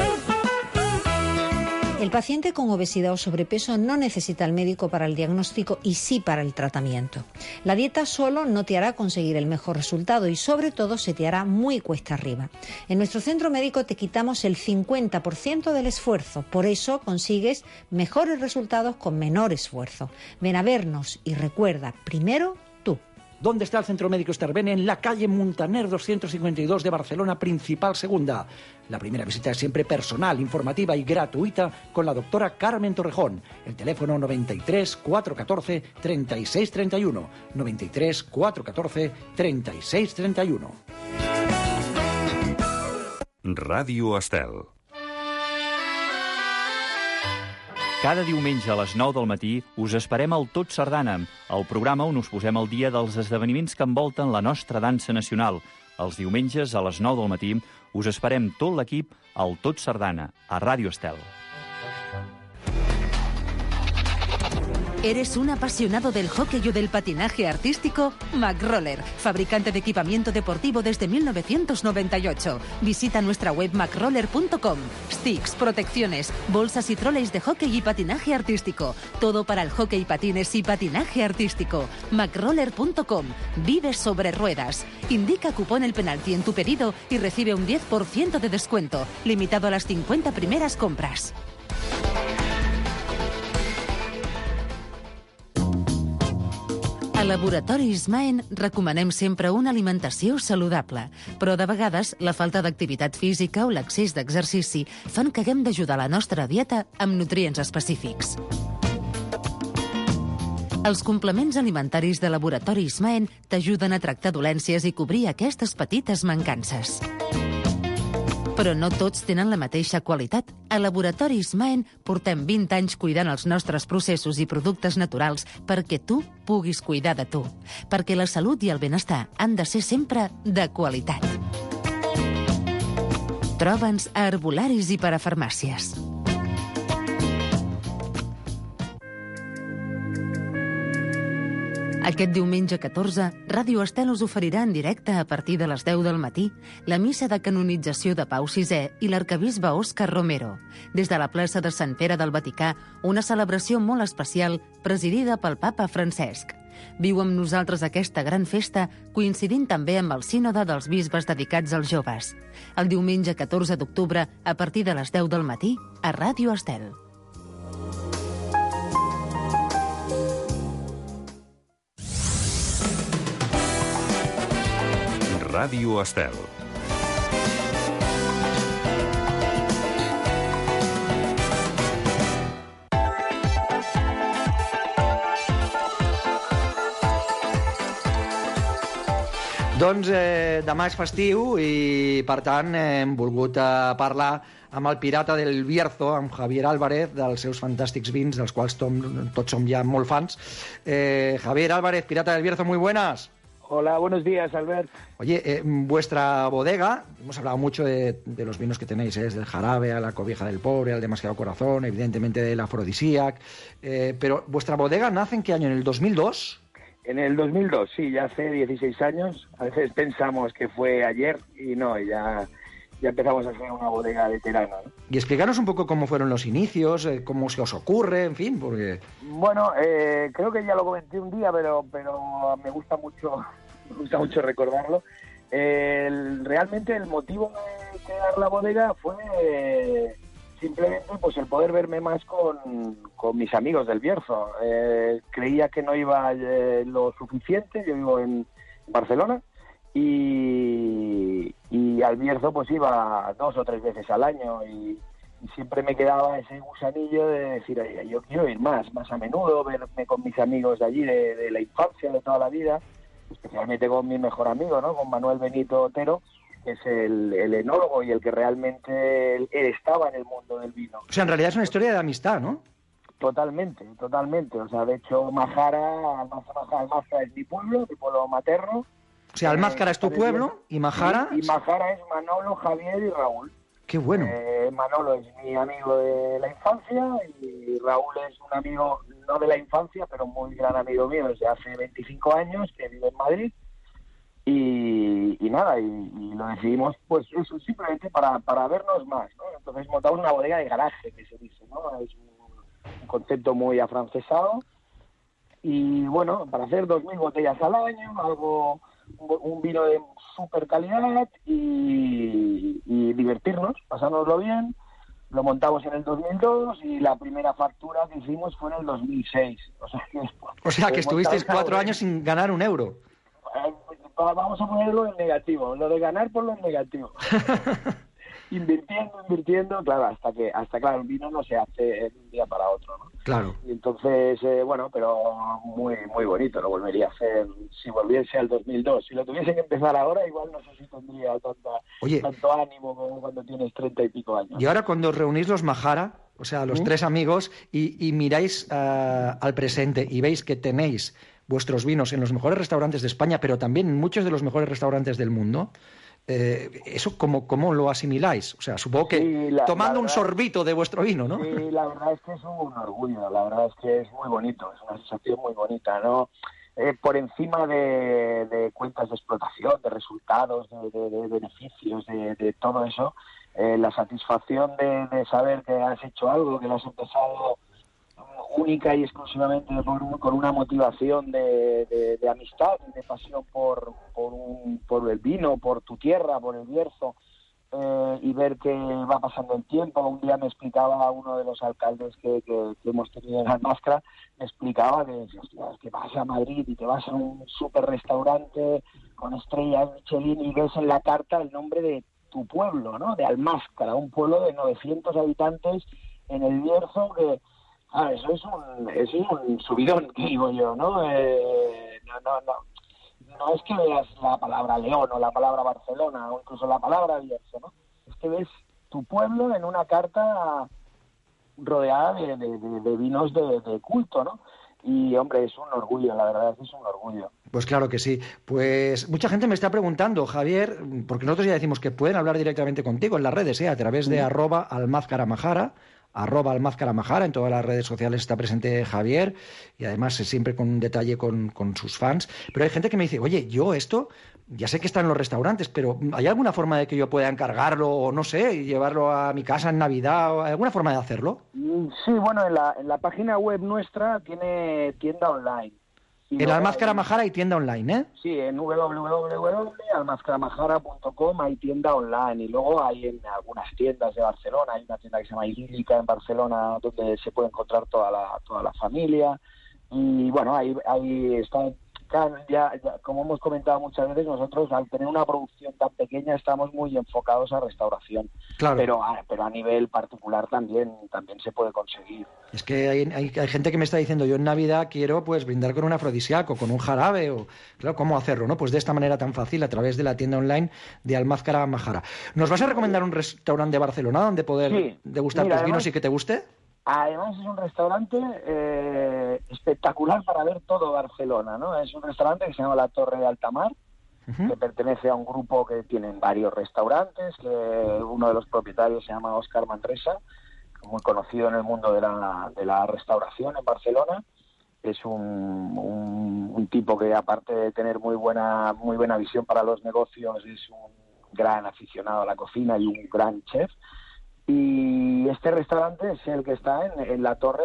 El paciente con obesidad o sobrepeso no necesita al médico para el diagnóstico y sí para el tratamiento. La dieta solo no te hará conseguir el mejor resultado y sobre todo se te hará muy cuesta arriba. En nuestro centro médico te quitamos el 50% del esfuerzo, por eso consigues mejores resultados con menor esfuerzo. Ven a vernos y recuerda, primero tú. ¿Dónde está el Centro Médico Estervene? En la calle Muntaner 252 de Barcelona, Principal Segunda. La primera visita es siempre personal, informativa y gratuita con la doctora Carmen Torrejón. El teléfono 93 414 3631. 93 414 3631. Ràdio Estel. Cada diumenge a les 9 del matí us esperem al Tot Sardana, el programa on us posem al dia dels esdeveniments que envolten la nostra dansa nacional. Els diumenges a les 9 del matí us esperem tot l'equip al Tot Sardana, a Ràdio Estel. ¿Eres un apasionado del hockey o del patinaje artístico? McRoller, fabricante de equipamiento deportivo desde 1998. Visita nuestra web macroller.com. Sticks, protecciones, bolsas y troleys de hockey y patinaje artístico. Todo para el hockey, patines y patinaje artístico. macroller.com. Vive sobre ruedas. Indica cupón El Penalti en tu pedido y recibe un 10% de descuento, limitado a las 50 primeras compras. A Laboratoris Maen recomanem sempre una alimentació saludable, però de vegades la falta d'activitat física o l'excés d'exercici fan que haguem d'ajudar la nostra dieta amb nutrients específics. Els complements alimentaris de Laboratoris Maen t'ajuden a tractar dolències i cobrir aquestes petites mancances. Però no tots tenen la mateixa qualitat. A Laboratoris Maen portem 20 anys cuidant els nostres processos i productes naturals perquè tu puguis cuidar de tu. Perquè la salut i el benestar han de ser sempre de qualitat. Troba'ns a herbolaris i parafarmàcies. Aquest diumenge 14, Ràdio Estel us oferirà en directe a partir de les 10 del matí la missa de canonització de Pau VI i l'arquebisbe Òscar Romero. Des de la plaça de Sant Pere del Vaticà, una celebració molt especial presidida pel papa Francesc. Viu amb nosaltres aquesta gran festa, coincidint també amb el sínode dels bisbes dedicats als joves. El diumenge 14 d'octubre, a partir de les 10 del matí, a Ràdio Estel. Ràdio Estel. Doncs demà és festiu i, per tant, hem volgut parlar amb el pirata del Bierzo, amb Javier Álvarez, dels seus fantàstics vins, dels quals tots som ja molt fans. Javier Álvarez, pirata del Bierzo, muy buenas. Hola, buenos días, Albert. Oye, vuestra bodega, hemos hablado mucho de los vinos que tenéis, desde el jarabe a la cobija del pobre, al demasiado corazón, evidentemente del afrodisíac, pero vuestra bodega nace ¿en qué año? ¿En el 2002? En el 2002, sí, ya hace 16 años. A veces pensamos que fue ayer y no, ya empezamos a hacer una bodega veterana, ¿no? Y explícanos un poco cómo fueron los inicios, cómo se os ocurre, en fin, porque... Bueno, creo que ya lo comenté un día, pero me gusta mucho recordarlo. Realmente el motivo de crear la bodega fue simplemente pues el poder verme más con mis amigos del Bierzo. Creía que no iba lo suficiente, yo vivo en Barcelona, y al Bierzo pues iba 2 o 3 veces al año y siempre me quedaba ese gusanillo de decir, oye, yo quiero ir más a menudo, verme con mis amigos de allí, de la infancia, de toda la vida, especialmente con mi mejor amigo, ¿no? Con Manuel Benito Otero, que es el enólogo y el que realmente él estaba en el mundo del vino. O sea, en realidad es una historia de amistad, ¿no? Totalmente. O sea, de hecho, Almázara es mi pueblo materno. O sea, Almázara es tu pueblo y Majara... Y Majara es Manolo, Javier y Raúl. ¡Qué bueno! Manolo es mi amigo de la infancia y Raúl es un amigo, no de la infancia, pero muy gran amigo mío desde hace 25 años, que vive en Madrid. Y nada, y lo decidimos, pues eso, simplemente para vernos más, ¿no? Entonces montamos una bodega de garaje, que se dice, ¿no? Es un concepto muy afrancesado. Y bueno, para hacer 2.000 botellas al año, un vino de súper calidad y divertirnos, pasárnoslo bien. Lo montamos en el 2002 y la primera factura que hicimos fue en el 2006. O sea que estuvisteis 4 años sin ganar un euro. vamos a ponerlo en negativo, lo de ganar por lo negativo. Invirtiendo, claro, hasta claro, el vino no se hace de un día para otro, ¿no? Claro. Y entonces, bueno, pero muy muy bonito, lo volvería a hacer si volviese al 2002. Si lo tuviese que empezar ahora, igual no sé si tendría tanto ánimo como cuando tienes 30 y pico años. Y ahora cuando os reunís los Majara, o sea, los tres amigos, y miráis al presente y veis que tenéis vuestros vinos en los mejores restaurantes de España, pero también en muchos de los mejores restaurantes del mundo, ¿eso cómo lo asimiláis? O sea, supongo que tomando un sorbito de vuestro vino, ¿no? Sí, la verdad es que es un orgullo, la verdad es que es muy bonito, es una sensación muy bonita, ¿no? Por encima de cuentas de explotación, de resultados, de beneficios, de todo eso, la satisfacción de saber que has hecho algo, que lo has empezado única y exclusivamente con una motivación de amistad y de pasión por el vino, por tu tierra, por el Bierzo, y ver que va pasando el tiempo. Un día me explicaba uno de los alcaldes que hemos tenido en Almazcra, me explicaba que vas a Madrid y te vas a un súper restaurante con estrellas Michelin y ves en la carta el nombre de tu pueblo, ¿no? De Almazcra, un pueblo de 900 habitantes en el Bierzo que... eso es un subidón, que digo yo, ¿no? No es que veas la palabra León o la palabra Barcelona o incluso la palabra Bierzo, ¿no? Es que ves tu pueblo en una carta rodeada de vinos de culto, ¿no? Y, hombre, es un orgullo, la verdad es un orgullo. Pues claro que sí. Pues mucha gente me está preguntando, Javier, porque nosotros ya decimos que pueden hablar directamente contigo en las redes, a través de @almazcaramajara, @almazcaramajara, en todas las redes sociales está presente Javier, y además siempre con un detalle con sus fans. Pero hay gente que me dice, oye, yo esto, ya sé que está en los restaurantes, pero ¿hay alguna forma de que yo pueda encargarlo, o no sé, y llevarlo a mi casa en Navidad? ¿Hay alguna forma de hacerlo? Sí, bueno, en la página web nuestra tiene tienda online. En Almazcaramajara hay tienda online, ¿eh? Sí, en www.almazcaramajara.com hay tienda online, y luego hay en algunas tiendas de Barcelona, hay una tienda que se llama Idílica en Barcelona donde se puede encontrar toda la familia, y bueno, ahí está. Ya, como hemos comentado muchas veces, nosotros al tener una producción tan pequeña estamos muy enfocados a restauración. Claro. Pero a nivel particular también se puede conseguir. Es que hay gente que me está diciendo, yo en Navidad quiero pues brindar con un afrodisíaco, con un jarabe, o claro, ¿cómo hacerlo, no? Pues de esta manera tan fácil, a través de la tienda online de Almazcaramajara. ¿Nos vas a recomendar un restaurante de Barcelona donde poder degustar tus vinos y que te guste? Además es un restaurante espectacular para ver todo Barcelona, ¿no? Es un restaurante que se llama La Torre de Altamar, que pertenece a un grupo que tienen varios restaurantes, que uno de los propietarios se llama Óscar Manresa, muy conocido en el mundo de la restauración en Barcelona. Es un tipo que, aparte de tener muy buena visión para los negocios, es un gran aficionado a la cocina y un gran chef. Y este restaurante es el que está en la torre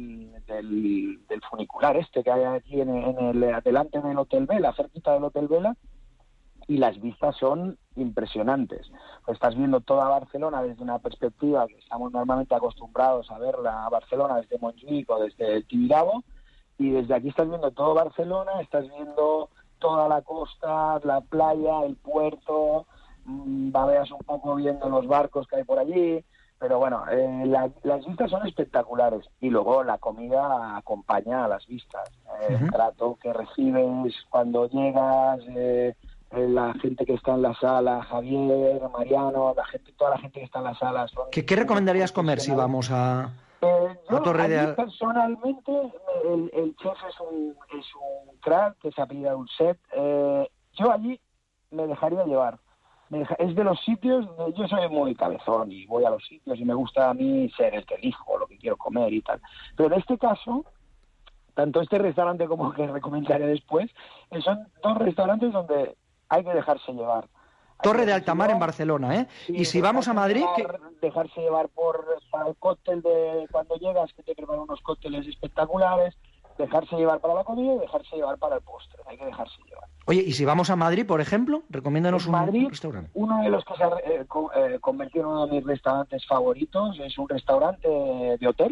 del funicular que hay aquí delante del Hotel Vela, cerquita del Hotel Vela, y las vistas son impresionantes. Estás viendo toda Barcelona desde una perspectiva que estamos normalmente acostumbrados a ver a Barcelona desde Montjuïc o desde el Tibidabo, y desde aquí estás viendo todo Barcelona, estás viendo toda la costa, la playa, el puerto, babeas un poco viendo los barcos que hay por allí. Pero bueno, las vistas son espectaculares, y luego la comida acompaña a las vistas. El trato que recibes cuando llegas, la gente que está en la sala, Javier, Mariano, toda la gente que está en la sala. ¿Qué recomendarías comer si vamos a Torre de Altamar? Personalmente, el chef es un crack que se apellida Ulset. Yo allí me dejaría llevar. Es de los sitios, yo soy muy cabezón y voy a los sitios y me gusta a mí ser el que elijo lo que quiero comer y tal. Pero en este caso, tanto este restaurante como el que recomendaré después, son dos restaurantes donde hay que dejarse llevar. Torre de Altamar en Barcelona, ¿eh? Sí, y si vamos a Madrid... Dejarse llevar para el cóctel cuando llegas, que te preparan unos cócteles espectaculares, dejarse llevar para la comida y dejarse llevar para el postre. Hay que dejarse llevar. Oye, y si vamos a Madrid, por ejemplo, recomiéndanos un restaurante. Uno de los que se ha convertido en uno de mis restaurantes favoritos es un restaurante de hotel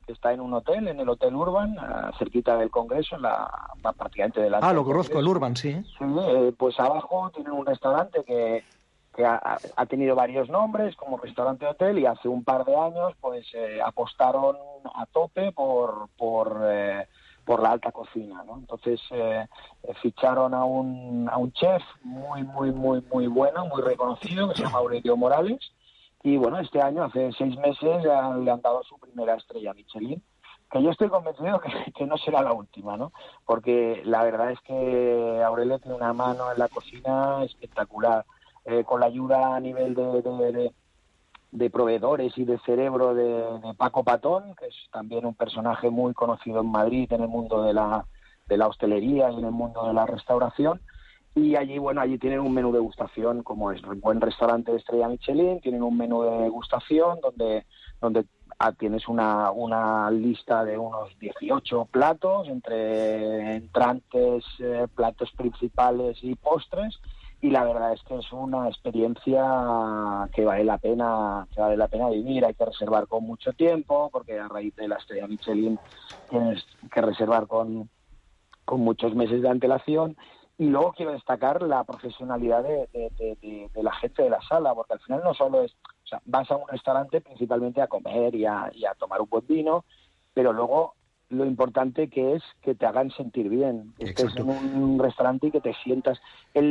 que está en un hotel, en el Hotel Urban, cerquita del Congreso, prácticamente delante. Lo conozco, el Urban, sí. Sí, pues abajo tienen un restaurante que ha tenido varios nombres como restaurante hotel, y hace un par de años pues apostaron a tope por la alta cocina, ¿no? Entonces ficharon a un chef muy bueno, muy reconocido, que se llama Aurelio Morales, y bueno, este año, hace 6 meses, le han dado su primera estrella Michelin, que yo estoy convencido que no será la última, ¿no? Porque la verdad es que Aurelio tiene una mano en la cocina espectacular, con la ayuda a nivel de proveedores y de cerebro de Paco Patón, que es también un personaje muy conocido en Madrid en el mundo de la hostelería y en el mundo de la restauración. Y allí tienen un menú de degustación, como es un buen restaurante de estrella Michelin, tienen un menú de degustación donde tienes una lista de unos 18 platos, entre entrantes, platos principales y postres, y la verdad es que es una experiencia que vale la pena vivir. Hay que reservar con mucho tiempo, porque a raíz de la estrella Michelin tienes que reservar con muchos meses de antelación. Y luego quiero destacar la profesionalidad de la gente de la sala, porque al final no solo es, vas a un restaurante principalmente a comer y a tomar un buen vino, pero luego lo importante que es que te hagan sentir bien, que estés en un restaurante y que te sientas.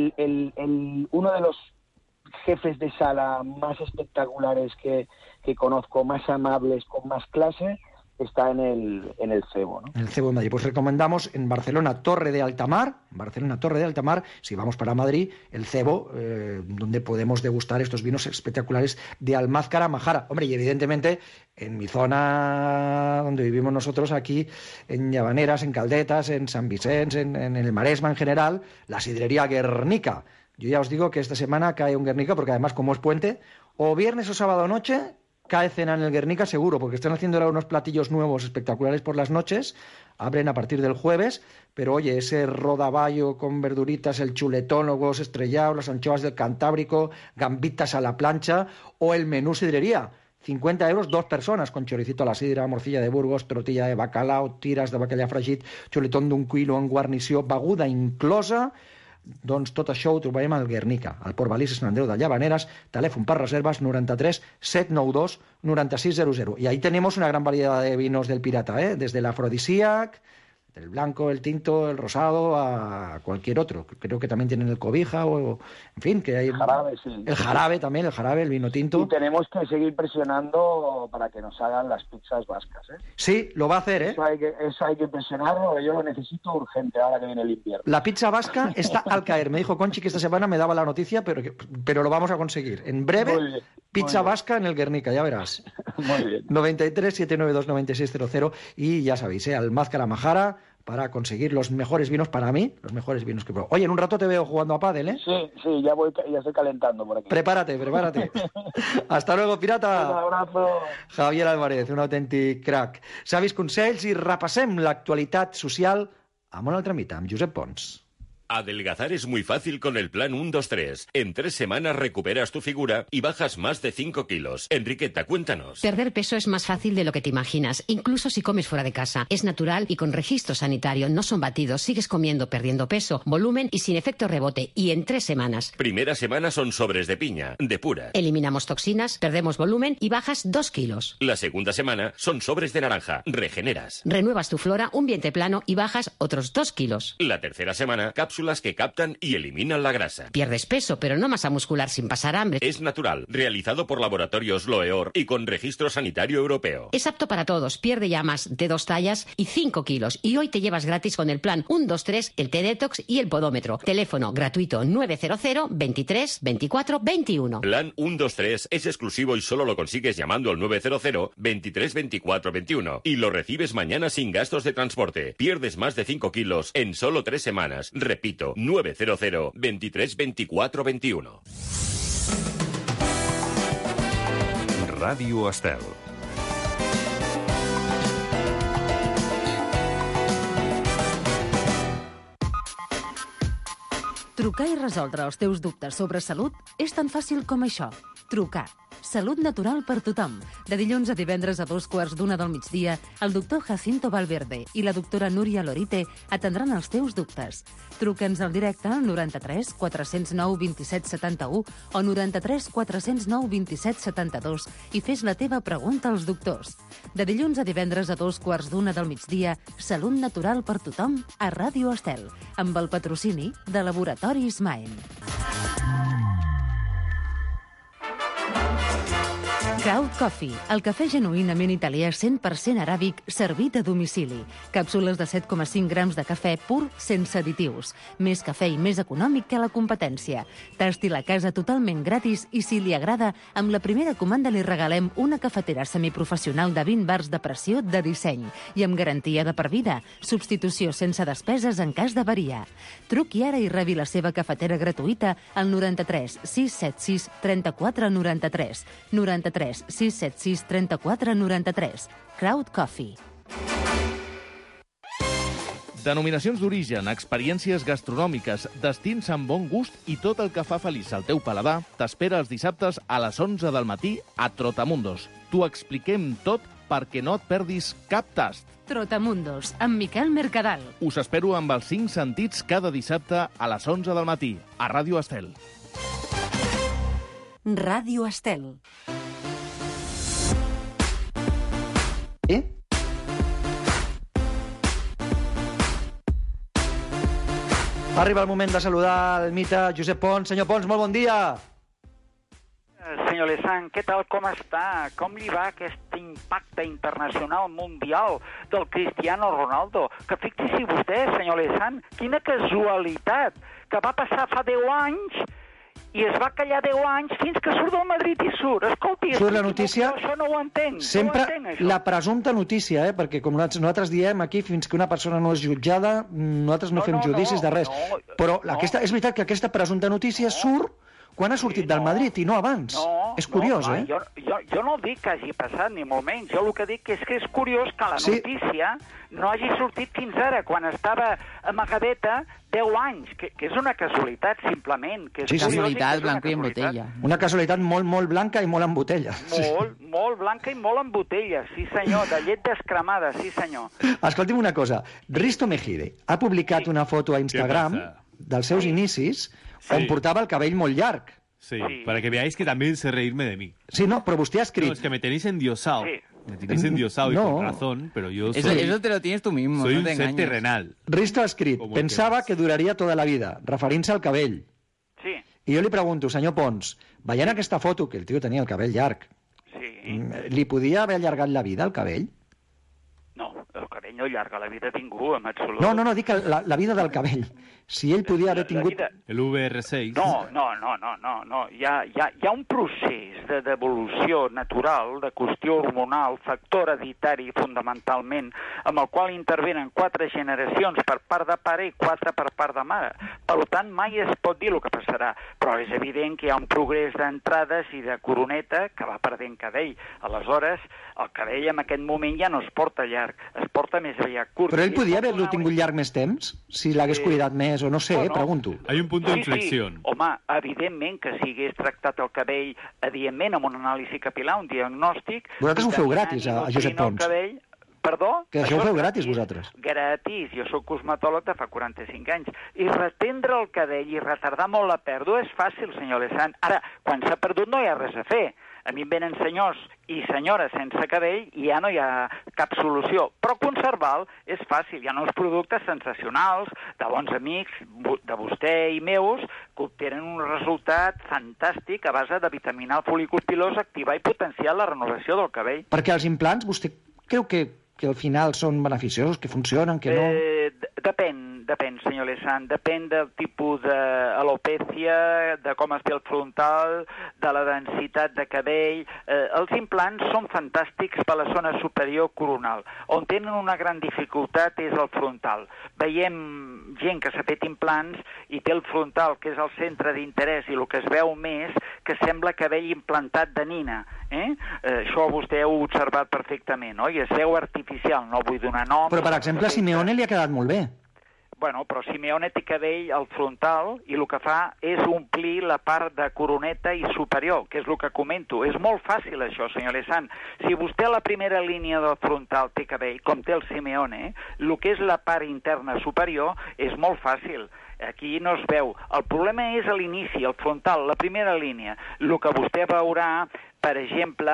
Uno de los jefes de sala más espectaculares que conozco, más amables, con más clase, está en el Cebo, ¿no? En el Cebo de Madrid. Pues recomendamos en Barcelona Torre de Altamar, si vamos para Madrid, el Cebo, donde podemos degustar estos vinos espectaculares de Almázcara Majara. Hombre, y evidentemente en mi zona donde vivimos nosotros, aquí en Llavaneras, en Caldetas, en San Vicente, en el Maresma en general, la sidrería Guernica. Yo ya os digo que esta semana cae un Guernica, porque además, como es puente, o viernes o sábado noche cae cena en el Guernica seguro, porque están haciendo ahora unos platillos nuevos espectaculares por las noches, abren a partir del jueves, pero oye, ese rodaballo con verduritas, el chuletón, los huevos estrellados, las anchoas del Cantábrico, gambitas a la plancha, o el menú sidrería, 50 euros, 2 personas, con choricito a la sidra, morcilla de Burgos, tortilla de bacalao, tiras de bacallà fregit, xuletón d'un quilo en guarnició, beguda inclosa. Doncs tot això ho trobarem al Guernica, al Port Balí Sant Andreu de Llavaneras, telèfon per reservas 93 792 9600. Y ahí tenemos una gran variedad de vinos del Pirata, desde el afrodisíac, del blanco, el tinto, el rosado, a cualquier otro. Creo que también tienen el cobija, o en fin, que hay... El jarabe, sí. El jarabe también, el vino tinto. Y tenemos que seguir presionando para que nos hagan las pizzas vascas, ¿eh? Sí, lo va a hacer, ¿eh? Eso hay que presionarlo, yo lo necesito urgente ahora que viene el invierno. La pizza vasca está al caer. Me dijo Conchi que esta semana me daba la noticia, pero lo vamos a conseguir. En breve, bien, pizza vasca en el Guernica, ya verás. Muy bien. 93 792 9600, y ya sabéis, Almázcara Majara, para conseguir los mejores vinos, para mí, los mejores vinos que pruebo. Oye, en un rato te veo jugando a pádel, ¿eh? Sí, ya estoy calentando por aquí. Prepárate. Hasta luego, pirata. Un abrazo. Javier Álvarez, un autèntic crac. Savis consells i repassem l'actualitat social amb un altre mite, amb Josep Pons. Adelgazar es muy fácil con el plan 1-2-3. En 3 semanas recuperas tu figura y bajas más de 5 kilos. Enriqueta, cuéntanos. Perder peso es más fácil de lo que te imaginas, incluso si comes fuera de casa. Es natural y con registro sanitario, no son batidos. Sigues comiendo, perdiendo peso, volumen y sin efecto rebote. Y en 3 semanas. Primera semana son sobres de piña, de pura. Eliminamos toxinas, perdemos volumen y bajas 2 kilos. La segunda semana son sobres de naranja, regeneras. Renuevas tu flora, un vientre plano y bajas otros 2 kilos. La tercera semana, cápsulas que captan y eliminan la grasa. Pierdes peso, pero no masa muscular sin pasar hambre. Es natural, realizado por Laboratorios Loeor y con registro sanitario europeo. Es apto para todos, pierde ya más de 2 tallas y 5 kilos. Y hoy te llevas gratis con el plan 1-2-3, el T-Detox y el Podómetro. Teléfono gratuito 900 23 24 21. Plan 1-2-3 es exclusivo y solo lo consigues llamando al 900 23 24 21. Y lo recibes mañana sin gastos de transporte. Pierdes más de 5 kilos en solo 3 semanas. Repito, 900 23 24 21. Ràdio Estel. Trucar i resoldre els teus dubtes sobre salut és tan fàcil com això. Trucar. Salut natural per tothom. De dilluns a divendres a 2:15 del migdia, el doctor Jacinto Valverde i la doctora Núria Lorite atendran els teus dubtes. Truca'ns al directe al 93 409 27 71 o 93 409 27 72 i fes la teva pregunta als doctors. De dilluns a divendres a 2:15 del migdia, Salut natural per tothom a Ràdio Estel, amb el patrocini de Laboratoris Maen. Crowd Coffee, el cafè genuïnament italià 100% aràbic servit a domicili. Càpsules de 7,5 grams de cafè pur sense additius. Més cafè i més econòmic que la competència. Tasti la casa totalment gratis i si li agrada, amb la primera comanda li regalem una cafetera semiprofessional de 20 bars de pressió de disseny i amb garantia de per vida. Substitució sense despeses en cas d'avaria. Truqui ara i rebi la seva cafetera gratuïta al 93 676 34 93. 93 676 34 93. Crowd Coffee. Denominacions d'origen, experiències gastronòmiques, destins amb bon gust i tot el que fa feliç al teu paladar t'espera els dissabtes a les 11 del matí a Trotamundos. T'ho expliquem tot perquè no et perdis cap tast. Trotamundos, amb Miquel Mercadal. Us espero amb els 5 sentits cada dissabte a les 11 del matí a Ràdio Estel. Ràdio Estel. Arriba el moment de saludar el mite Josep Pons. Senyor Pons, molt bon dia. Senyor Lesan, què tal, com està? Com li va aquest impacte internacional mundial del Cristiano Ronaldo? Que fixi-s'hi vostè, senyor Lesan, quina casualitat, que va passar fa 10 anys i es va callar 10 anys fins que surt del Madrid i surt. Escolti, surt la notícia, això no ho entenc. Sempre no ho entenc, la presumpta notícia, perquè com nosaltres diem aquí, fins que una persona no és jutjada, nosaltres no fem judicis de res. Però és veritat que aquesta presumpta notícia surt quan ha sortit del Madrid i no abans. És curiós, Jo no dic que hagi passat, ni molt menys. Jo el que dic és que és curiós que la notícia no hagi sortit fins ara, quan estava amagadeta 10 anys, que és una casualitat, simplement. Casualitat blanca i en botella. Una casualitat molt, molt blanca i molt en botella. Molt blanca i molt en botella, sí senyor, de llet descremada, sí senyor. Escolti'm una cosa, Risto Mejide ha publicat una foto a Instagram dels seus inicis on portava el cabell molt llarg. Sí, para que veáis que también sé reírme de mí. Sí, no, pero usted ha escrito... No, es que me tenéis endiosado. Sí. Me tenéis endiosado y con razón, pero yo soy... Eso te lo tienes tú mismo, soy no un te ser engañes. terrenal. Risto ha escrit, pensava que duraria tota la vida, referint-se al cabell. Sí. I jo li pregunto, senyor Pons, veient aquesta foto, que el tio tenia el cabell llarg, li podia haver allargat la vida, el cabell? No, el cabell no allarga la vida de ningú, en absolut. No, dic la vida del cabell. Si ell podia haver tingut... El VR6. No. Hi ha un procés d'evolució natural, de qüestió hormonal, factor hereditari fundamentalment, amb el qual intervenen 4 generacions per part de pare i 4 per part de mare. Per tant, mai es pot dir el que passarà, però és evident que hi ha un progrés d'entrades i de coroneta que va perdent cabell. Aleshores, el cabell en aquest moment ja no es porta llarg, es porta més aviat curt. Però ell podia haver-lo tingut llarg més temps? Si l'hagués cuidat més o no sé, pregunto. Hay un punto de inflexión. Sí. Home, evidentment que si hagués tractat el cabell adientment amb una anàlisi capilar, un diagnòstic... Vosaltres ho feu gratis, a Josep Pons. Perdó? Que això ho feu gratis, vosaltres. Gratis. Jo soc cosmetòleg de fa 45 anys. I retendre el cabell i retardar molt la pèrdua és fàcil, senyor Lesan. Ara, quan s'ha perdut no hi ha res a fer. A mi em venen senyors i senyores sense cabell i ja no hi ha cap solució. Però conservar-lo és fàcil. Hi ha uns productes sensacionals, de bons amics, de vostè i meus, que obtenen un resultat fantàstic a base de vitaminar el folícul pilós, activar i potenciar la renovació del cabell. Perquè els implants, vostè creu que al final són beneficiosos, que funcionen, que no... Depèn, senyor Lesan. Depèn del tipus d'alopècia, de com es té el frontal, de la densitat de cabell. Els implants són fantàstics per a la zona superior coronal. On tenen una gran dificultat és el frontal. Veiem gent que s'ha fet implants i té el frontal, que és el centre d'interès, i el que es veu més, que sembla cabell implantat de nina. Això vostè ho ha observat perfectament, oi? Es veu artificial, no vull donar nom. Però, per exemple, a Simeone li ha quedat molt bé. Bueno, però Simeone té cabell al frontal i el que fa és omplir la part de coroneta i superior, que és el que comento. És molt fàcil això, senyor Alessand. Si vostè a la primera línia del frontal té cabell, com té el Simeone, el que és la part interna superior és molt fàcil. Aquí no es veu. El problema és a l'inici, al frontal, la primera línia. El que vostè veurà, per exemple,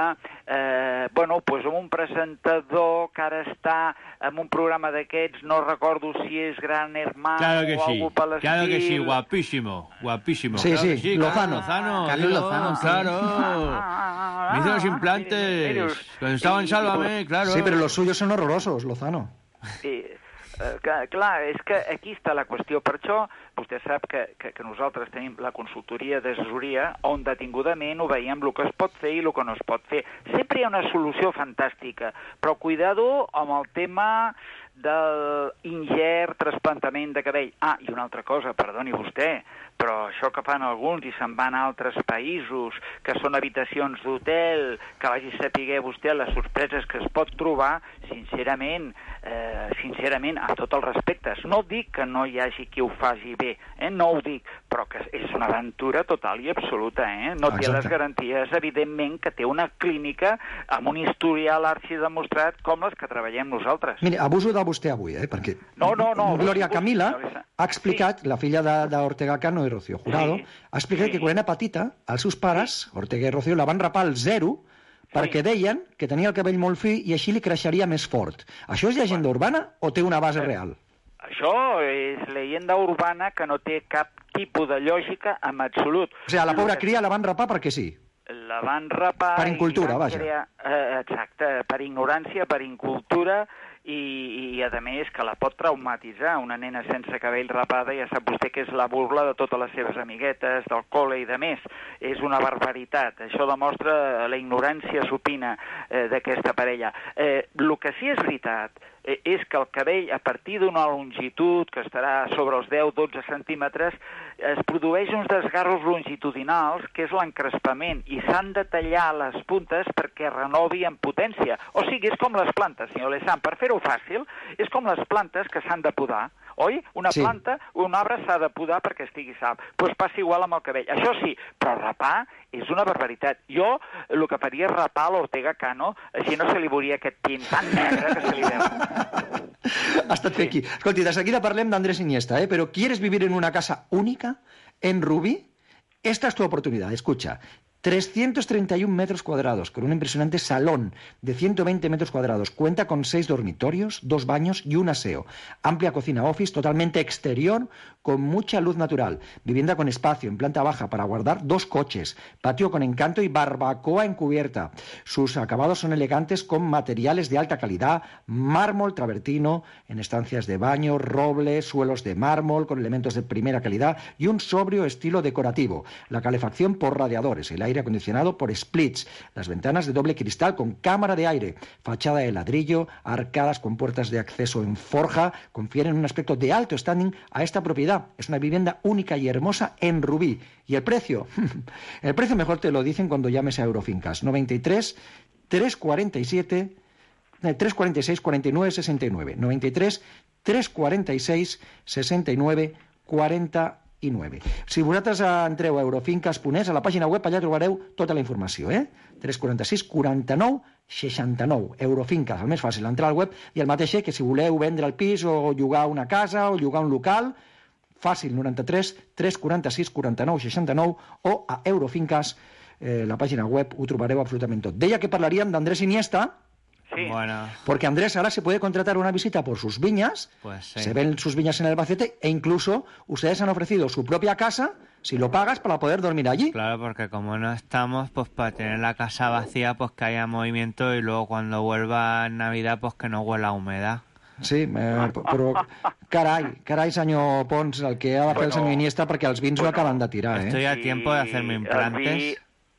amb un presentador que ara està en un programa d'aquests, no recordo si és Gran Hermano o algo per l'estil. Claro que sí, guapísimo. Sí, claro sí, que sí, Lozano. Carlos Lozano, claro. Me hizo los implantes cuando estaba en Sálvame, claro. Sí, pero los suyos son horrorosos, Lozano. Sí. Clar, és que aquí està la qüestió. Per això vostè sap que nosaltres tenim la consultoria d'assessoria on detingudament ho veiem el que es pot fer i el que no es pot fer. Sempre hi ha una solució fantàstica, però cuidado amb el tema del ingert, trasplantament de cabell. Ah, i una altra cosa, perdoni vostè, però això que fan alguns i se'n van a altres països, que són habitacions d'hotel, que vagi a saber vostè les sorpreses que es pot trobar, sincerament, amb tots els respectes. No dic que no hi hagi qui ho faci bé, no ho dic, però que és una aventura total i absoluta, No té les garanties, evidentment, que té una clínica amb un historial arxidemostrat com les que treballem nosaltres. Mire, abuso de vostè avui, perquè No. Glòria Camila ha explicat, la filla d'Ortega Cano i Rocío Jurado, ha explicat que quan era petita, els seus pares, Ortega i Rocío, la van rapar al zero perquè deien que tenia el cabell molt fi i així li creixeria més fort. Això és llegenda urbana o té una base real? Això és leyenda urbana que no té cap tipus de lògica en absolut. O sigui, la pobra cria la van rapar perquè sí. La van rapar... Per incultura, vaja. Exacte, per ignorància, per incultura i a més que la pot traumatitzar. Una nena sense cabell rapada ja sap vostè que és la burla de totes les seves amiguetes, del col·le i de més. És una barbaritat. Això demostra la ignorància supina d'aquesta parella. El que sí és veritat és que el cabell, a partir d'una longitud que estarà sobre els 10-12 centímetres, es produeix uns desgarros longitudinals, que és l'encrespament, i s'han de tallar les puntes perquè renovi en potència. O sigui, és com les plantes, senyor Alessand. Per fer-ho fàcil, és com les plantes que s'han de podar. Oi? Una planta, un arbre s'ha de podar perquè estigui sa. Doncs passa igual amb el cabell. Això sí, però rapar és una barbaritat. Jo el que faria és rapar l'Ortega Cano, així no se li veuria aquest tint tan negre que se li veu. Ha estat fer aquí. Escolti, de seguida parlem d'Andrés Iniesta, pero ¿quieres vivir en una casa única en Rubí? Esta es tu oportunidad, escucha. 331 metros cuadrados, con un impresionante salón de 120 metros cuadrados. Cuenta con 6 dormitorios, 2 baños y un aseo. Amplia cocina office, totalmente exterior, con mucha luz natural. Vivienda con espacio en planta baja para guardar 2 coches. Patio con encanto y barbacoa en cubierta. Sus acabados son elegantes con materiales de alta calidad, mármol travertino, en estancias de baño, roble, suelos de mármol con elementos de primera calidad y un sobrio estilo decorativo. La calefacción por radiadores, el aire acondicionado por splits, las ventanas de doble cristal con cámara de aire, fachada de ladrillo, arcadas con puertas de acceso en forja, confieren un aspecto de alto standing a esta propiedad. Es una vivienda única y hermosa en Rubí. ¿Y el precio? El precio mejor te lo dicen cuando llames a Eurofincas. 93 347 346 49 69. 93 346 69 49. Si vosaltres entreu a eurofincas.es, a la pàgina web, allà trobareu tota la informació, 346 49 69. Eurofincas, el més fàcil, entrar al web, i el mateix que si voleu vendre el pis o llogar una casa o llogar un local, fàcil, 93 346 49 69, o a Eurofincas, la pàgina web, ho trobareu absolutament tot. Deia que parlaríem d'Andrés Iniesta. Sí. Bueno. Porque Andrés ahora se puede contratar una visita por sus viñas, pues sí. Se ven sus viñas en Albacete e incluso ustedes han ofrecido su propia casa, si lo pagas, para poder dormir allí. Claro, porque como no estamos, pues para tener la casa vacía, pues que haya movimiento y luego cuando vuelva en Navidad, pues que no huela a humedad. Sí, però carai, senyor Pons, el que ha de fer el senyor Iniesta perquè els vins ho acaben de tirar, Estoy a tiempo de hacerme implantes.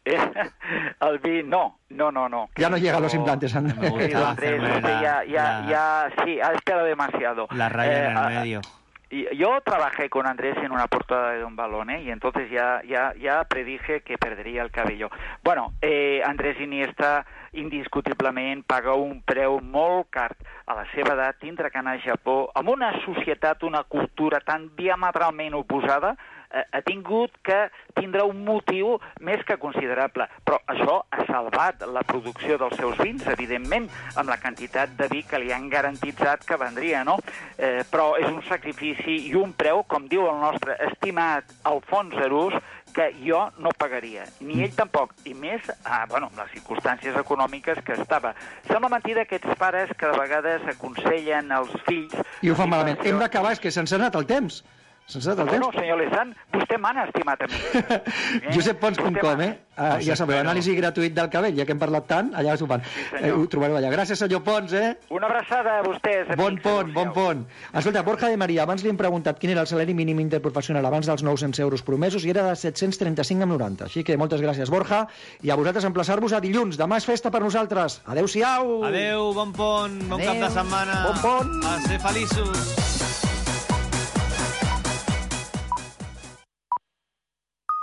El vi, no. Ya no llegan los implantes, Andrés. Me gusta hacerme ya, sí, ha esperado demasiado. La raya en el medio. Yo trabajé con Andrés en una portada de Don Balón, y entonces ya predije que perdería el cabello. Bueno, Andrés Iniesta indiscutiblement paga un preu molt car a la seva edat, tindre que anar a Japó amb una societat, una cultura tan diametralment oposada, ha tingut que tindre un motiu més que considerable. Però això ha salvat la producció dels seus vins, evidentment, amb la quantitat de vi que li han garantitzat que vendria, no? Però és un sacrifici i un preu, com diu el nostre estimat Alfons Arús, que jo no pagaria, ni ell tampoc, i més, les circumstàncies econòmiques que estava. Sembla mentida aquests pares que de vegades aconsellen als fills... I ho fan malament. Hem d'acabar, és que se'ns ha anat el temps. Bueno, senyor Lesan, vostè m'ha estimat a mi. JosepPons.com, ja sabeu, anàlisi gratuït del cabell, ja que hem parlat tant, allà s'ho fan. Ho trobareu allà. Gràcies, senyor Pons, Una abraçada a vostès. Bon pont. Escolta, Borja de Maria, abans li hem preguntat quin era el salari mínim interprofessional abans dels 900 euros promesos i era de 735,90. Així que moltes gràcies, Borja, i a vosaltres emplaçar-vos a dilluns. Demà és festa per nosaltres. Adéu-siau. Adéu, bon pont, bon cap de setmana. Bon pont. A ser feliços.